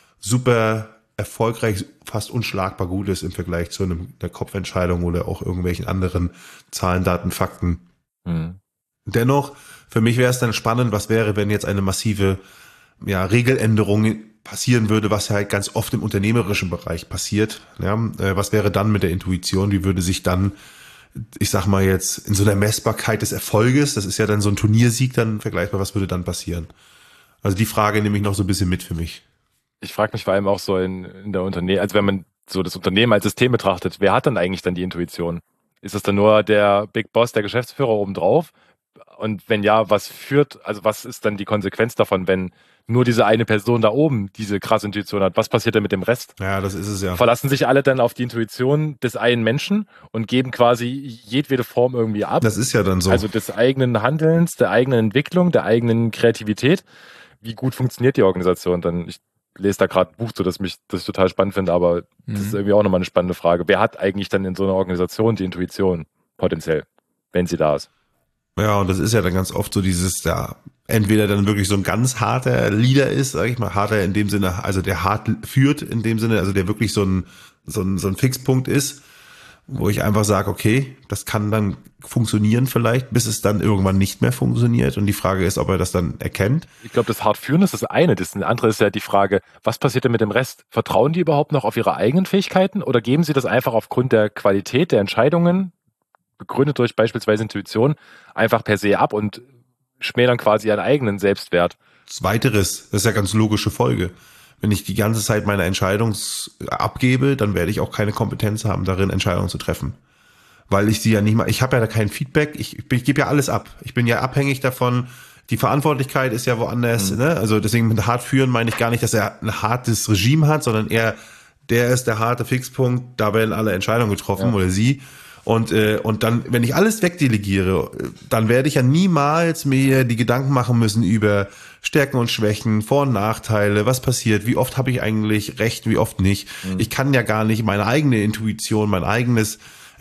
super erfolgreich, fast unschlagbar gut ist im Vergleich zu einem, einer Kopfentscheidung oder auch irgendwelchen anderen Zahlen, Daten, Fakten. Mhm. Dennoch, für mich wäre es dann spannend, was wäre, wenn jetzt eine massive ja, Regeländerung passieren würde, was ja halt ganz oft im unternehmerischen Bereich passiert. Ja, was wäre dann mit der Intuition? Wie würde sich dann, ich sag mal jetzt, in so einer Messbarkeit des Erfolges, das ist ja dann so ein Turniersieg dann vergleichbar, was würde dann passieren? Also die Frage nehme ich noch so ein bisschen mit für mich. Ich frage mich vor allem auch so in, in der Unternehmen, also wenn man so das Unternehmen als System betrachtet, wer hat dann eigentlich dann die Intuition? Ist es dann nur der Big Boss, der Geschäftsführer obendrauf? Und wenn ja, was führt, also was ist dann die Konsequenz davon, wenn nur diese eine Person da oben diese krasse Intuition hat? Was passiert denn mit dem Rest? Ja, das ist es ja. Verlassen sich alle dann auf die Intuition des einen Menschen und geben quasi jedwede Form irgendwie ab? Das ist ja dann so. Also des eigenen Handelns, der eigenen Entwicklung, der eigenen Kreativität. Wie gut funktioniert die Organisation dann? Ich lese da gerade ein Buch zu, das mich das ich total spannend finde, aber mhm. das ist irgendwie auch nochmal eine spannende Frage. Wer hat eigentlich dann in so einer Organisation die Intuition potenziell, wenn sie da ist? Ja, und das ist ja dann ganz oft so dieses, ja, entweder dann wirklich so ein ganz harter Leader ist, sag ich mal, harter in dem Sinne, also der hart führt in dem Sinne, also der wirklich so ein, so ein, so ein Fixpunkt ist, wo ich einfach sage, okay, das kann dann funktionieren vielleicht, bis es dann irgendwann nicht mehr funktioniert. Und die Frage ist, ob er das dann erkennt. Ich glaube, das hart führen ist das eine. Das andere ist ja die Frage, was passiert denn mit dem Rest? Vertrauen die überhaupt noch auf ihre eigenen Fähigkeiten oder geben sie das einfach aufgrund der Qualität der Entscheidungen, begründet durch beispielsweise Intuition, einfach per se ab und schmälern quasi ihren eigenen Selbstwert? Zweiteres, das ist ja ganz logische Folge. Wenn ich die ganze Zeit meine Entscheidung abgebe, dann werde ich auch keine Kompetenz haben, darin Entscheidungen zu treffen. Weil ich sie ja nicht mal, ich habe ja da kein Feedback, ich, ich, ich gebe ja alles ab. Ich bin ja abhängig davon, die Verantwortlichkeit ist ja woanders, mhm. ne? Also deswegen mit hart führen meine ich gar nicht, dass er ein hartes Regime hat, sondern eher, der ist der harte Fixpunkt, da werden alle Entscheidungen getroffen ja. oder sie. Und äh, und dann, wenn ich alles wegdelegiere, dann werde ich ja niemals mir die Gedanken machen müssen über Stärken und Schwächen, Vor- und Nachteile, was passiert, wie oft habe ich eigentlich recht, wie oft nicht. Mhm. Ich kann ja gar nicht meine eigene Intuition, mein eigenes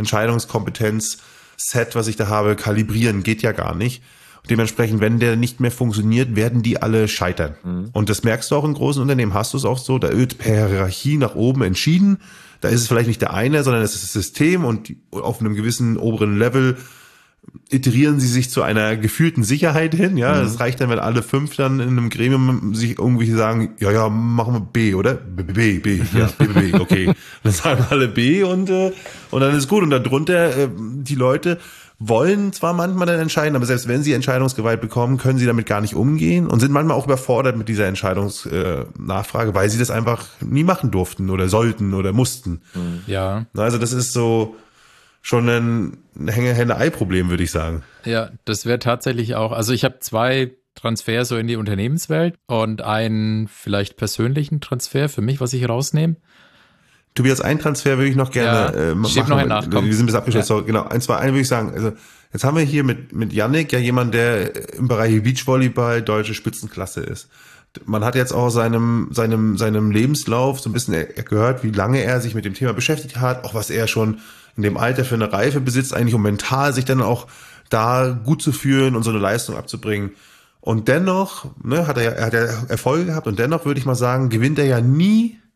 Entscheidungskompetenz-Set, was ich da habe, kalibrieren, geht ja gar nicht. Dementsprechend, wenn der nicht mehr funktioniert, werden die alle scheitern. Mhm. Und das merkst du auch in großen Unternehmen, hast du es auch so, da wird per Hierarchie nach oben entschieden. Da ist es vielleicht nicht der eine, sondern es ist das System und die, auf einem gewissen oberen Level iterieren sie sich zu einer gefühlten Sicherheit hin. Ja, es mhm. reicht dann, wenn alle fünf dann in einem Gremium sich irgendwie sagen, ja, ja, machen wir B, oder? B, B, B, ja, B, B, B, okay. Dann sagen alle B und, äh, und dann ist gut. Und darunter, äh, die Leute wollen zwar manchmal dann entscheiden, aber selbst wenn sie Entscheidungsgewalt bekommen, können sie damit gar nicht umgehen und sind manchmal auch überfordert mit dieser Entscheidungsnachfrage, weil sie das einfach nie machen durften oder sollten oder mussten. Ja. Also das ist so schon ein Henne-Henne-Ei-Problem, würde ich sagen. Ja, das wäre tatsächlich auch, also ich habe zwei Transfers so in die Unternehmenswelt und einen vielleicht persönlichen Transfer für mich, was ich rausnehme. Tobias, ein Transfer würde ich noch gerne ja, äh, machen. Noch einen nach, wir sind bis abgeschlossen. Ja. Genau, eins, zwei, ein würde ich sagen. Also jetzt haben wir hier mit mit Yannick ja jemand, der im Bereich Beachvolleyball deutsche Spitzenklasse ist. Man hat jetzt auch seinem seinem seinem Lebenslauf so ein bisschen gehört, wie lange er sich mit dem Thema beschäftigt hat, auch was er schon in dem Alter für eine Reife besitzt, eigentlich um mental sich dann auch da gut zu fühlen und so eine Leistung abzubringen. Und dennoch, ne, hat er, er hat ja Erfolge gehabt und dennoch würde ich mal sagen, gewinnt er ja nie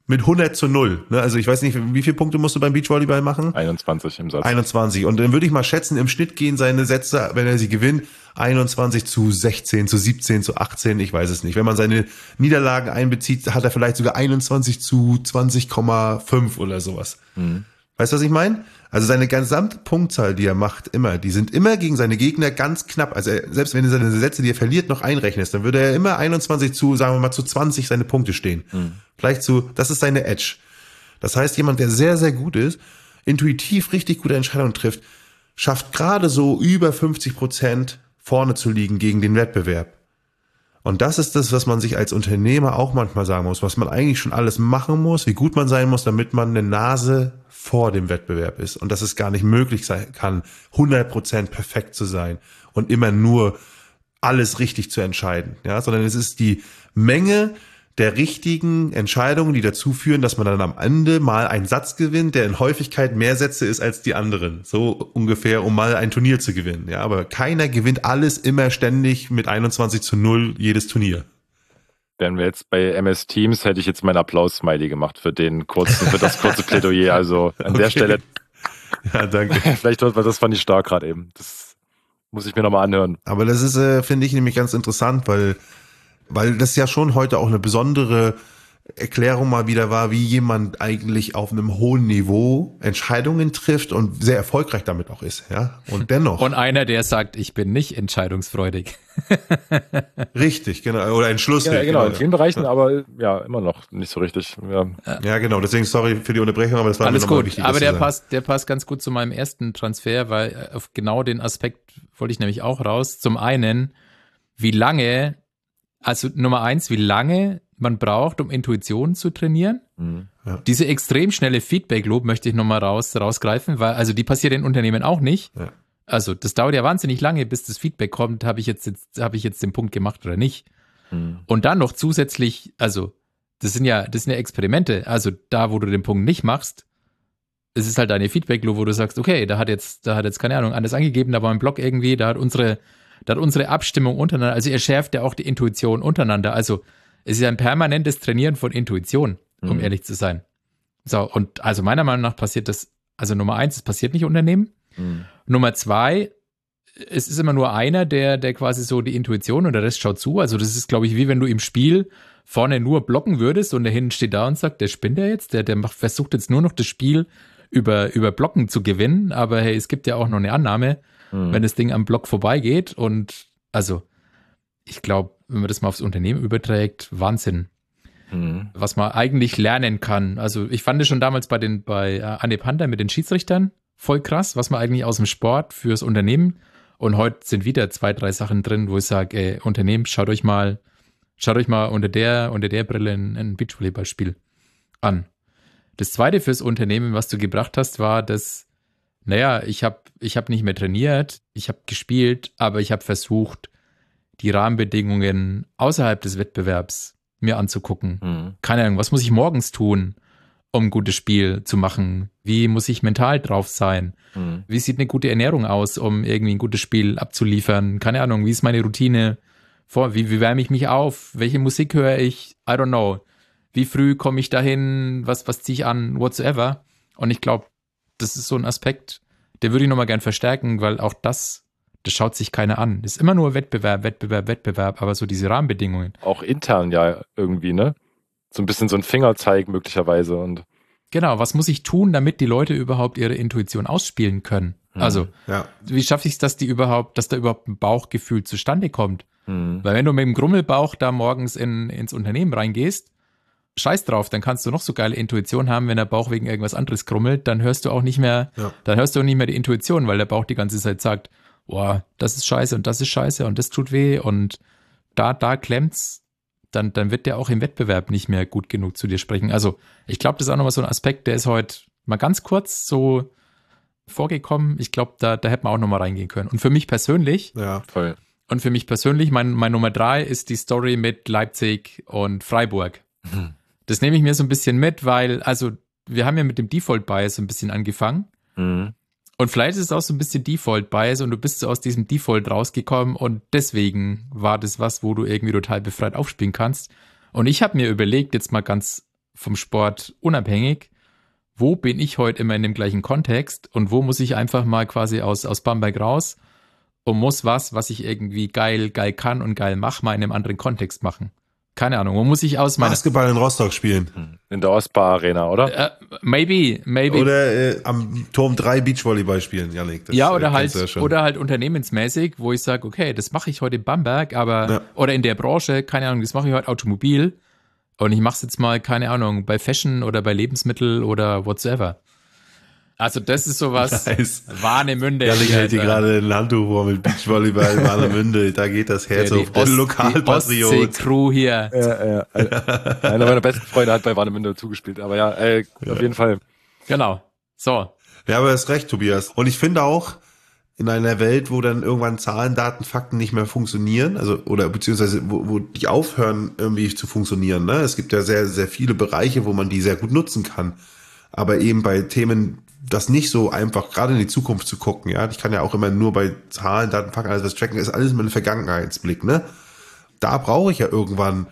mit hundert zu null. Ne? Also ich weiß nicht, wie viele Punkte musst du beim Beachvolleyball machen? einundzwanzig im Satz. einundzwanzig. Und dann würde ich mal schätzen, im Schnitt gehen seine Sätze, wenn er sie gewinnt, einundzwanzig zu sechzehn, zu siebzehn, zu achtzehn, ich weiß es nicht. Wenn man seine Niederlagen einbezieht, hat er vielleicht sogar einundzwanzig zu zwanzig Komma fünf oder sowas. Mhm. Weißt du, was ich meine? Also seine gesamte Punktzahl, die er macht, immer, die sind immer gegen seine Gegner ganz knapp. Also er, selbst wenn du seine Sätze, die er verliert, noch einrechnest, dann würde er immer einundzwanzig zu, sagen wir mal, zu zwanzig seine Punkte stehen. Mhm. Vielleicht zu, das ist seine Edge. Das heißt, jemand, der sehr, sehr gut ist, intuitiv richtig gute Entscheidungen trifft, schafft gerade so über fünfzig Prozent vorne zu liegen gegen den Wettbewerb. Und das ist das, was man sich als Unternehmer auch manchmal sagen muss, was man eigentlich schon alles machen muss, wie gut man sein muss, damit man eine Nase vor dem Wettbewerb ist. Und dass es gar nicht möglich sein kann, hundert Prozent perfekt zu sein und immer nur alles richtig zu entscheiden. Ja, sondern es ist die Menge der richtigen Entscheidungen, die dazu führen, dass man dann am Ende mal einen Satz gewinnt, der in Häufigkeit mehr Sätze ist als die anderen. So ungefähr, um mal ein Turnier zu gewinnen. Ja, aber keiner gewinnt alles immer ständig mit einundzwanzig zu null jedes Turnier. Wären wir jetzt bei M S Teams, hätte ich jetzt meinen Applaus-Smiley gemacht für den kurzen, für das kurze Plädoyer. Also an okay. der Stelle. Ja, danke. Vielleicht war das fand ich stark gerade eben. Das muss ich mir nochmal anhören. Aber das ist, äh, finde ich, nämlich ganz interessant, weil Weil das ja schon heute auch eine besondere Erklärung mal wieder war, wie jemand eigentlich auf einem hohen Niveau Entscheidungen trifft und sehr erfolgreich damit auch ist, ja. Und dennoch. Und einer, der sagt, ich bin nicht entscheidungsfreudig. Richtig, genau. Oder entschlussig. Ja, genau, in vielen Bereichen, aber ja, immer noch nicht so richtig. Ja, ja genau. Deswegen sorry für die Unterbrechung, aber das war alles mir nochmal gut. wichtig. Aber der passt, der passt ganz gut zu meinem ersten Transfer, weil auf genau den Aspekt wollte ich nämlich auch raus. Zum einen, wie lange Also Nummer eins, wie lange man braucht, um Intuition zu trainieren. Mhm, ja. Diese extrem schnelle Feedback-Loop möchte ich nochmal raus, rausgreifen, weil also die passiert in Unternehmen auch nicht. Ja. Also das dauert ja wahnsinnig lange, bis das Feedback kommt, habe ich jetzt, jetzt habe ich jetzt den Punkt gemacht oder nicht. Mhm. Und dann noch zusätzlich, also das sind ja, das sind ja Experimente. Also da, wo du den Punkt nicht machst, es ist halt eine Feedback-Loop, wo du sagst, okay, da hat jetzt, da hat jetzt keine Ahnung, anders angegeben, da war ein Blog irgendwie, da hat unsere Da hat unsere Abstimmung untereinander, also er schärft ja auch die Intuition untereinander. Also es ist ja ein permanentes Trainieren von Intuition, um mhm. ehrlich zu sein. So, und also meiner Meinung nach passiert das, also Nummer eins, es passiert nicht in Unternehmen. Mhm. Nummer zwei, es ist immer nur einer, der, der quasi so die Intuition und der Rest schaut zu. Also das ist, glaube ich, wie wenn du im Spiel vorne nur blocken würdest und der hinten steht da und sagt, der spinnt ja jetzt, der, der macht, versucht jetzt nur noch das Spiel über, über Blocken zu gewinnen. Aber hey, es gibt ja auch noch eine Annahme, mhm. wenn das Ding am Block vorbeigeht. Und also, ich glaube, wenn man das mal aufs Unternehmen überträgt, Wahnsinn. Mhm. Was man eigentlich lernen kann. Also ich fand es schon damals bei den bei äh, Anne Panther mit den Schiedsrichtern voll krass, was man eigentlich aus dem Sport fürs Unternehmen. Und heute sind wieder zwei, drei Sachen drin, wo ich sage, ey, Unternehmen, schaut euch mal, schaut euch mal unter der, unter der Brille ein, ein Beachvolleyballspiel an. Das zweite fürs Unternehmen, was du gebracht hast, war, dass, naja, ich habe ich hab nicht mehr trainiert, ich habe gespielt, aber ich habe versucht, die Rahmenbedingungen außerhalb des Wettbewerbs mir anzugucken. Mhm. Keine Ahnung, was muss ich morgens tun, um ein gutes Spiel zu machen? Wie muss ich mental drauf sein? Mhm. Wie sieht eine gute Ernährung aus, um irgendwie ein gutes Spiel abzuliefern? Keine Ahnung, wie ist meine Routine? Vor, wie, wie wärme ich mich auf? Welche Musik höre ich? I don't know. Wie früh komme ich dahin? Was, was ziehe ich an? Whatsoever. Und ich glaube, das ist so ein Aspekt, der würde ich nochmal gern verstärken, weil auch das, das schaut sich keiner an. Das ist immer nur Wettbewerb, Wettbewerb, Wettbewerb, aber so diese Rahmenbedingungen. Auch intern ja irgendwie, ne? So ein bisschen so ein Fingerzeig möglicherweise. Und genau, was muss ich tun, damit die Leute überhaupt ihre Intuition ausspielen können? Hm. Also, ja. Wie schaffe ich es, dass die überhaupt, dass da überhaupt ein Bauchgefühl zustande kommt? Hm. Weil wenn du mit dem Grummelbauch da morgens in, ins Unternehmen reingehst, scheiß drauf, dann kannst du noch so geile Intuition haben, wenn der Bauch wegen irgendwas anderes grummelt, dann hörst du auch nicht mehr, ja. dann hörst du auch nicht mehr die Intuition, weil der Bauch die ganze Zeit sagt, boah, das ist scheiße und das ist scheiße und das tut weh und da, da klemmt's, dann, dann wird der auch im Wettbewerb nicht mehr gut genug zu dir sprechen. Also ich glaube, das ist auch nochmal so ein Aspekt, der ist heute mal ganz kurz so vorgekommen. Ich glaube, da, da hätte man auch nochmal reingehen können. Und für mich persönlich, ja, voll. Und für mich persönlich, mein, mein Nummer drei ist die Story mit Leipzig und Freiburg. Mhm. Das nehme ich mir so ein bisschen mit, weil, also wir haben ja mit dem Default-Bias so ein bisschen angefangen. Mhm. Und vielleicht ist es auch so ein bisschen Default-Bias und du bist so aus diesem Default rausgekommen und deswegen war das was, wo du irgendwie total befreit aufspielen kannst. Und ich habe mir überlegt, jetzt mal ganz vom Sport unabhängig, wo bin ich heute immer in dem gleichen Kontext und wo muss ich einfach mal quasi aus, aus Bamberg raus und muss was, was ich irgendwie geil, geil kann und geil mache, mal in einem anderen Kontext machen. Keine Ahnung, wo muss ich aus meiner... Basketball in Rostock spielen. In der Ostbar Arena, oder? Uh, maybe, maybe. Oder äh, am Turm drei Beachvolleyball spielen, Janik. Das, ja, oder äh, halt, ja oder halt unternehmensmäßig, wo ich sage, okay, das mache ich heute in Bamberg, aber, ja. oder in der Branche, keine Ahnung, das mache ich heute Automobil und ich mache es jetzt mal, keine Ahnung, bei Fashion oder bei Lebensmittel oder whatsoever. Also das ist sowas, nice. Warnemünde. Janik hält hier gerade ein Handtuch vor mit Beachvolleyball in Warnemünde, da geht das Herz ja, auf. Der Lokalpatriot. Die Ostsee-Crew hier. Ja, ja. Einer meiner besten Freunde hat bei Warnemünde zugespielt, aber ja, äh, ja. auf jeden Fall. Genau, so. Ja, aber du hast recht, Tobias. Und ich finde auch, in einer Welt, wo dann irgendwann Zahlen, Daten, Fakten nicht mehr funktionieren, also oder beziehungsweise wo, wo die aufhören irgendwie zu funktionieren. Ne? Es gibt ja sehr, sehr viele Bereiche, wo man die sehr gut nutzen kann. Aber eben bei Themen, das nicht so einfach, gerade in die Zukunft zu gucken, ja. Ich kann ja auch immer nur bei Zahlen, Daten, Fakten, alles was tracken, ist alles immer ein Vergangenheitsblick, ne? Da brauche ich ja irgendwann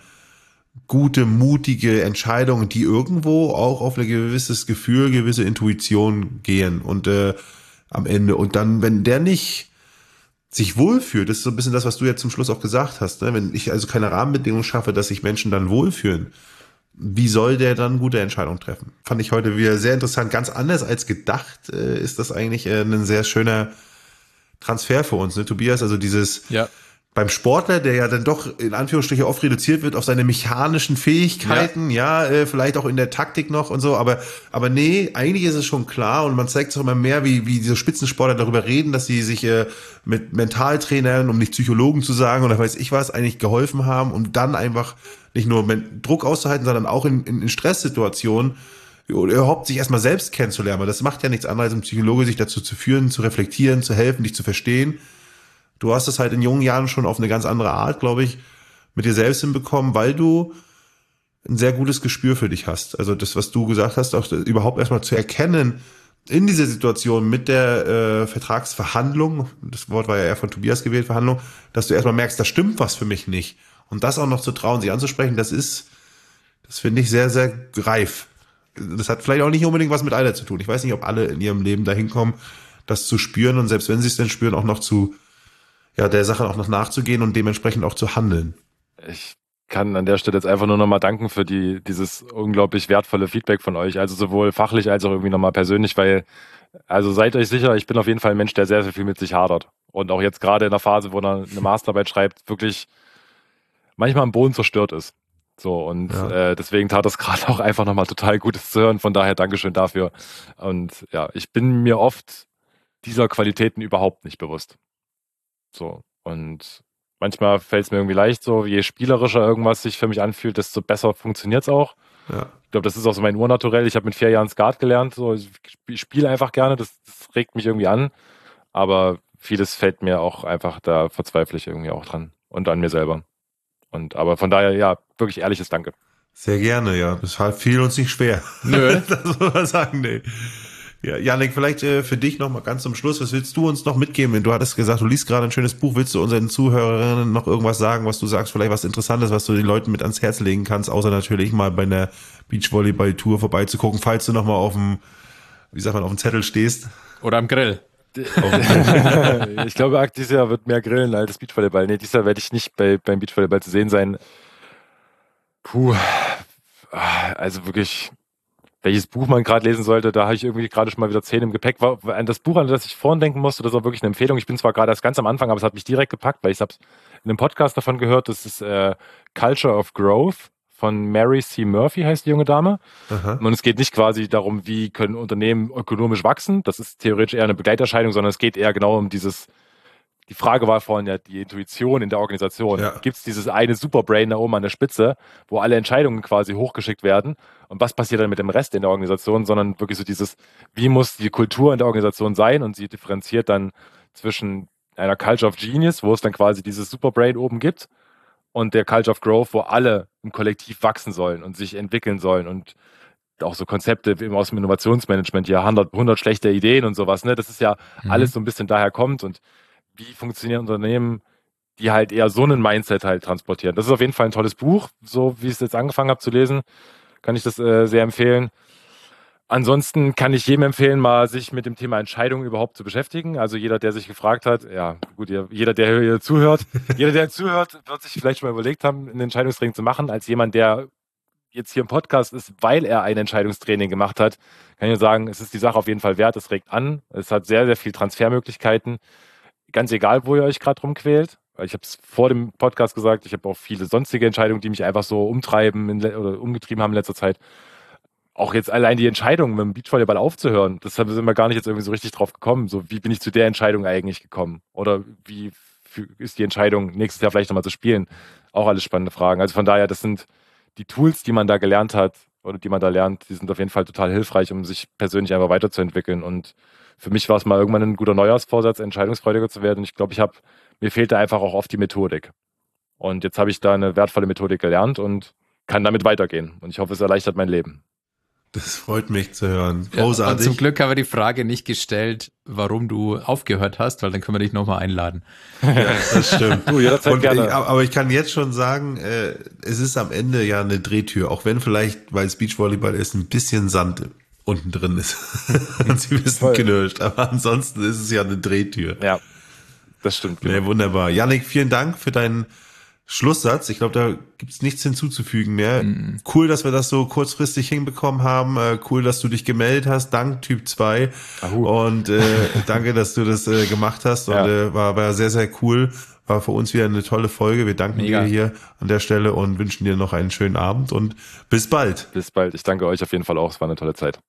gute, mutige Entscheidungen, die irgendwo auch auf ein gewisses Gefühl, gewisse Intuition gehen und äh, am Ende. Und dann, wenn der nicht sich wohlfühlt, das ist so ein bisschen das, was du jetzt zum Schluss auch gesagt hast, ne? Wenn ich also keine Rahmenbedingungen schaffe, dass sich Menschen dann wohlfühlen, wie soll der dann gute Entscheidungen treffen? Fand ich heute wieder sehr interessant. Ganz anders als gedacht äh, ist das eigentlich äh, ein sehr schöner Transfer für uns, ne, Tobias? Also dieses ja. beim Sportler, der ja dann doch in Anführungsstrichen oft reduziert wird auf seine mechanischen Fähigkeiten, ja, ja äh, vielleicht auch in der Taktik noch und so, aber aber nee, eigentlich ist es schon klar und man zeigt es auch immer mehr, wie wie diese Spitzensportler darüber reden, dass sie sich äh, mit Mentaltrainern, um nicht Psychologen zu sagen oder weiß ich was, eigentlich geholfen haben, um dann einfach nicht nur Druck auszuhalten, sondern auch in, in, in Stresssituationen überhaupt sich erstmal selbst kennenzulernen. Das macht ja nichts anderes, als ein Psychologe sich dazu zu führen, zu reflektieren, zu helfen, dich zu verstehen. Du hast es halt in jungen Jahren schon auf eine ganz andere Art, glaube ich, mit dir selbst hinbekommen, weil du ein sehr gutes Gespür für dich hast. Also das, was du gesagt hast, auch überhaupt erstmal zu erkennen in dieser Situation mit der äh, Vertragsverhandlung, das Wort war ja eher von Tobias gewählt, Verhandlung, dass du erstmal merkst, da stimmt was für mich nicht. Und das auch noch zu trauen, sich anzusprechen, das ist, das finde ich sehr, sehr reif. Das hat vielleicht auch nicht unbedingt was mit Alter zu tun. Ich weiß nicht, ob alle in ihrem Leben dahin kommen, das zu spüren und selbst wenn sie es denn spüren, auch noch zu, ja, der Sache auch noch nachzugehen und dementsprechend auch zu handeln. Ich kann an der Stelle jetzt einfach nur nochmal danken für die, dieses unglaublich wertvolle Feedback von euch, also sowohl fachlich als auch irgendwie nochmal persönlich, weil, also seid euch sicher, ich bin auf jeden Fall ein Mensch, der sehr, sehr viel mit sich hadert. Und auch jetzt gerade in der Phase, wo er eine Masterarbeit schreibt, wirklich manchmal am Boden zerstört ist. So, und ja. äh, deswegen tat das gerade auch einfach nochmal total Gutes zu hören. Von daher Dankeschön dafür. Und ja, ich bin mir oft dieser Qualitäten überhaupt nicht bewusst. So, und manchmal fällt es mir irgendwie leicht, so je spielerischer irgendwas sich für mich anfühlt, desto besser funktioniert es auch. Ja. Ich glaube, das ist auch so mein Urnaturell. Ich habe mit vier Jahren Skat gelernt. So, ich spiele einfach gerne, das, das regt mich irgendwie an. Aber vieles fällt mir auch einfach, da verzweifle ich irgendwie auch dran und an mir selber. Und aber von daher, ja, wirklich ehrliches Danke. Sehr gerne, ja. Das fiel uns nicht schwer. Nö. Das muss man sagen, nee. Ja, Janik, vielleicht äh, für dich noch mal ganz zum Schluss, was willst du uns noch mitgeben? Du hattest gesagt, du liest gerade ein schönes Buch. Willst du unseren Zuhörerinnen noch irgendwas sagen, was du sagst, vielleicht was Interessantes, was du den Leuten mit ans Herz legen kannst, außer natürlich mal bei einer Beachvolleyball-Tour vorbeizugucken, falls du noch mal auf dem, wie sagt man, auf dem Zettel stehst? Oder am Grill. Ich glaube, dieses Jahr wird mehr Grillen als Beachvolleyball. Nee, dieses Jahr werde ich nicht bei, beim Beachvolleyball zu sehen sein. Puh, also wirklich, welches Buch man gerade lesen sollte, da habe ich irgendwie gerade schon mal wieder zehn im Gepäck. An das Buch, an das ich vorhin denken musste, das ist auch wirklich eine Empfehlung. Ich bin zwar gerade erst ganz am Anfang, aber es hat mich direkt gepackt, weil ich habe in einem Podcast davon gehört, das ist äh, Culture of Growth von Mary C. Murphy, heißt die junge Dame. Aha. Und es geht nicht quasi darum, wie können Unternehmen ökonomisch wachsen. Das ist theoretisch eher eine Begleiterscheinung, sondern es geht eher genau um dieses, die Frage war vorhin ja die Intuition in der Organisation. Ja. Gibt es dieses eine Superbrain da oben an der Spitze, wo alle Entscheidungen quasi hochgeschickt werden? Und was passiert dann mit dem Rest in der Organisation? Sondern wirklich so dieses, wie muss die Kultur in der Organisation sein? Und sie differenziert dann zwischen einer Culture of Genius, wo es dann quasi dieses Superbrain oben gibt, und der Culture of Growth, wo alle im Kollektiv wachsen sollen und sich entwickeln sollen und auch so Konzepte wie aus dem Innovationsmanagement, ja, hundert, hundert schlechte Ideen und sowas, ne? Das ist ja mhm. alles so ein bisschen daher kommt und wie funktionieren Unternehmen, die halt eher so einen Mindset halt transportieren. Das ist auf jeden Fall ein tolles Buch, so wie ich es jetzt angefangen habe zu lesen. kann ich das äh, sehr empfehlen. Ansonsten kann ich jedem empfehlen, mal sich mit dem Thema Entscheidungen überhaupt zu beschäftigen. Also jeder, der sich gefragt hat, ja gut, jeder, der hier zuhört, jeder, der zuhört, wird sich vielleicht schon mal überlegt haben, ein Entscheidungstraining zu machen. Als jemand, der jetzt hier im Podcast ist, weil er ein Entscheidungstraining gemacht hat, kann ich sagen, es ist die Sache auf jeden Fall wert, es regt an. Es hat sehr, sehr viel Transfermöglichkeiten. Ganz egal, wo ihr euch gerade rumquält. Ich habe es vor dem Podcast gesagt, ich habe auch viele sonstige Entscheidungen, die mich einfach so umtreiben in, oder umgetrieben haben in letzter Zeit. Auch jetzt allein die Entscheidung, mit dem Beachvolleyball aufzuhören, das sind wir gar nicht jetzt irgendwie so richtig drauf gekommen. So, wie bin ich zu der Entscheidung eigentlich gekommen? Oder wie ist die Entscheidung, nächstes Jahr vielleicht nochmal zu spielen? Auch alles spannende Fragen. Also von daher, das sind die Tools, die man da gelernt hat oder die man da lernt, die sind auf jeden Fall total hilfreich, um sich persönlich einfach weiterzuentwickeln. Und für mich war es mal irgendwann ein guter Neujahrsvorsatz, entscheidungsfreudiger zu werden. Und ich glaube, ich habe, mir fehlte einfach auch oft die Methodik. Und jetzt habe ich da eine wertvolle Methodik gelernt und kann damit weitergehen. Und ich hoffe, es erleichtert mein Leben. Das freut mich zu hören. Großartig. Ja, und zum Glück haben wir die Frage nicht gestellt, warum du aufgehört hast, weil dann können wir dich nochmal einladen. Ja, das stimmt. Du, jederzeit und, gerne. Ich, aber ich kann jetzt schon sagen, äh, es ist am Ende ja eine Drehtür, auch wenn vielleicht, weil es Beachvolleyball ist, ein bisschen Sand unten drin ist. Und sie wissen knirscht. Aber ansonsten ist es ja eine Drehtür. Ja, das stimmt. Genau. Ja, wunderbar. Yannick, vielen Dank für deinen Schlusssatz. Ich glaube, da gibt's nichts hinzuzufügen mehr. Mm. Cool, dass wir das so kurzfristig hinbekommen haben. Äh, cool, dass du dich gemeldet hast. Dank Typ zwei. Ahu. Und äh, danke, dass du das äh, gemacht hast. Und ja. äh, war, war sehr, sehr cool. War für uns wieder eine tolle Folge. Wir danken Mega. dir hier an der Stelle und wünschen dir noch einen schönen Abend und bis bald. Bis bald. Ich danke euch auf jeden Fall auch. Es war eine tolle Zeit.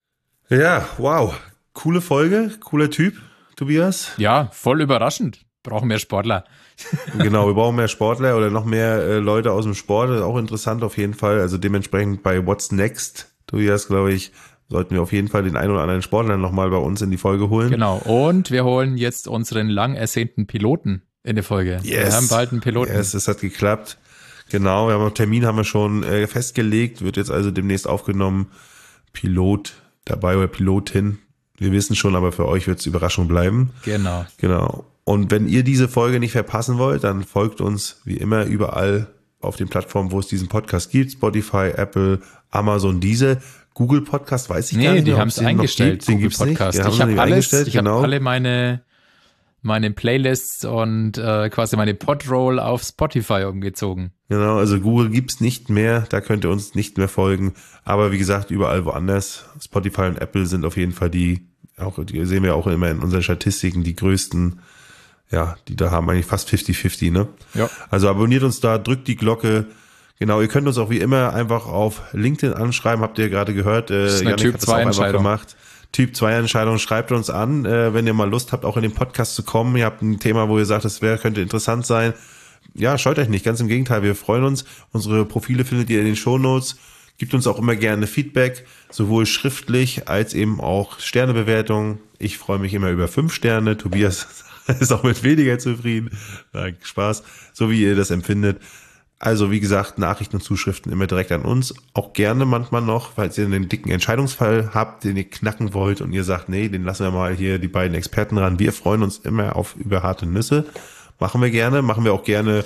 Ja, wow. Coole Folge. Cooler Typ, Tobias. Ja, voll überraschend. Brauchen mehr Sportler. Genau, wir brauchen mehr Sportler oder noch mehr äh, Leute aus dem Sport. Das ist auch interessant auf jeden Fall. Also dementsprechend bei What's Next, Tobias, glaube ich, sollten wir auf jeden Fall den einen oder anderen Sportler nochmal bei uns in die Folge holen. Genau, und wir holen jetzt unseren lang ersehnten Piloten in die Folge. Yes. Wir haben bald einen Piloten. Yes, es hat geklappt. Genau, wir haben einen Termin haben wir schon äh, festgelegt, wird jetzt also demnächst aufgenommen. Pilot dabei oder Pilotin. Wir wissen schon, aber für euch wird es Überraschung bleiben. Genau. Genau. Und wenn ihr diese Folge nicht verpassen wollt, dann folgt uns wie immer überall auf den Plattformen, wo es diesen Podcast gibt. Spotify, Apple, Amazon, diese. Google Podcast weiß ich nee, gar nicht. Nee, die haben es eingestellt, Google Podcast. Ich habe alles, ich genau. habe alle meine, meine Playlists und äh, quasi meine Podroll auf Spotify umgezogen. Genau, also Google gibt's nicht mehr, da könnt ihr uns nicht mehr folgen. Aber wie gesagt, überall woanders. Spotify und Apple sind auf jeden Fall die, auch die sehen wir auch immer in unseren Statistiken, die größten. Ja, die da haben eigentlich fast fifty fifty, ne? Ja. Also abonniert uns da, drückt die Glocke. Genau, ihr könnt uns auch wie immer einfach auf LinkedIn anschreiben, habt ihr gerade gehört. Äh, das ist eine Yannick Typ hat das auch einfach Entscheidung. gemacht. Typ zwei Entscheidung, schreibt uns an, äh, wenn ihr mal Lust habt, auch in den Podcast zu kommen. Ihr habt ein Thema, wo ihr sagt, das wäre, könnte interessant sein. Ja, scheut euch nicht, ganz im Gegenteil, wir freuen uns. Unsere Profile findet ihr in den Shownotes. Gibt uns auch immer gerne Feedback, sowohl schriftlich als eben auch Sternebewertungen. Ich freue mich immer über fünf Sterne. Tobias ist auch mit weniger zufrieden. Nein, Spaß, so wie ihr das empfindet. Also wie gesagt, Nachrichten und Zuschriften immer direkt an uns. Auch gerne manchmal noch, falls ihr einen dicken Entscheidungsfall habt, den ihr knacken wollt und ihr sagt, nee, den lassen wir mal hier die beiden Experten ran. Wir freuen uns immer auf über harte Nüsse. Machen wir gerne, machen wir auch gerne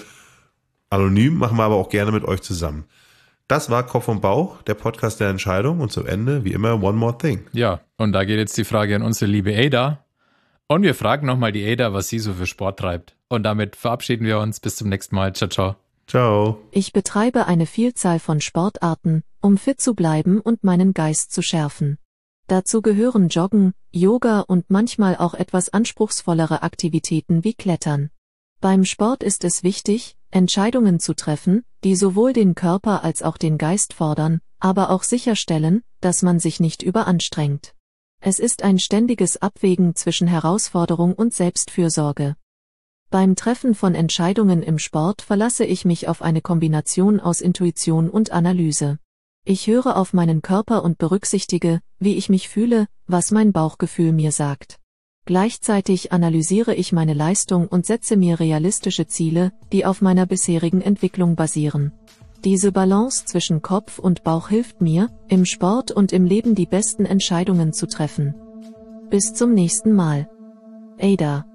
anonym, machen wir aber auch gerne mit euch zusammen. Das war Kopf und Bauch, der Podcast der Entscheidung und zum Ende, wie immer, one more thing. Ja, und da geht jetzt die Frage an unsere liebe Ada. Und wir fragen nochmal die Ada, was sie so für Sport treibt. Und damit verabschieden wir uns. Bis zum nächsten Mal. Ciao, ciao. Ciao. Ich betreibe eine Vielzahl von Sportarten, um fit zu bleiben und meinen Geist zu schärfen. Dazu gehören Joggen, Yoga und manchmal auch etwas anspruchsvollere Aktivitäten wie Klettern. Beim Sport ist es wichtig, Entscheidungen zu treffen, die sowohl den Körper als auch den Geist fordern, aber auch sicherstellen, dass man sich nicht überanstrengt. Es ist ein ständiges Abwägen zwischen Herausforderung und Selbstfürsorge. Beim Treffen von Entscheidungen im Sport verlasse ich mich auf eine Kombination aus Intuition und Analyse. Ich höre auf meinen Körper und berücksichtige, wie ich mich fühle, was mein Bauchgefühl mir sagt. Gleichzeitig analysiere ich meine Leistung und setze mir realistische Ziele, die auf meiner bisherigen Entwicklung basieren. Diese Balance zwischen Kopf und Bauch hilft mir, im Sport und im Leben die besten Entscheidungen zu treffen. Bis zum nächsten Mal. Ada.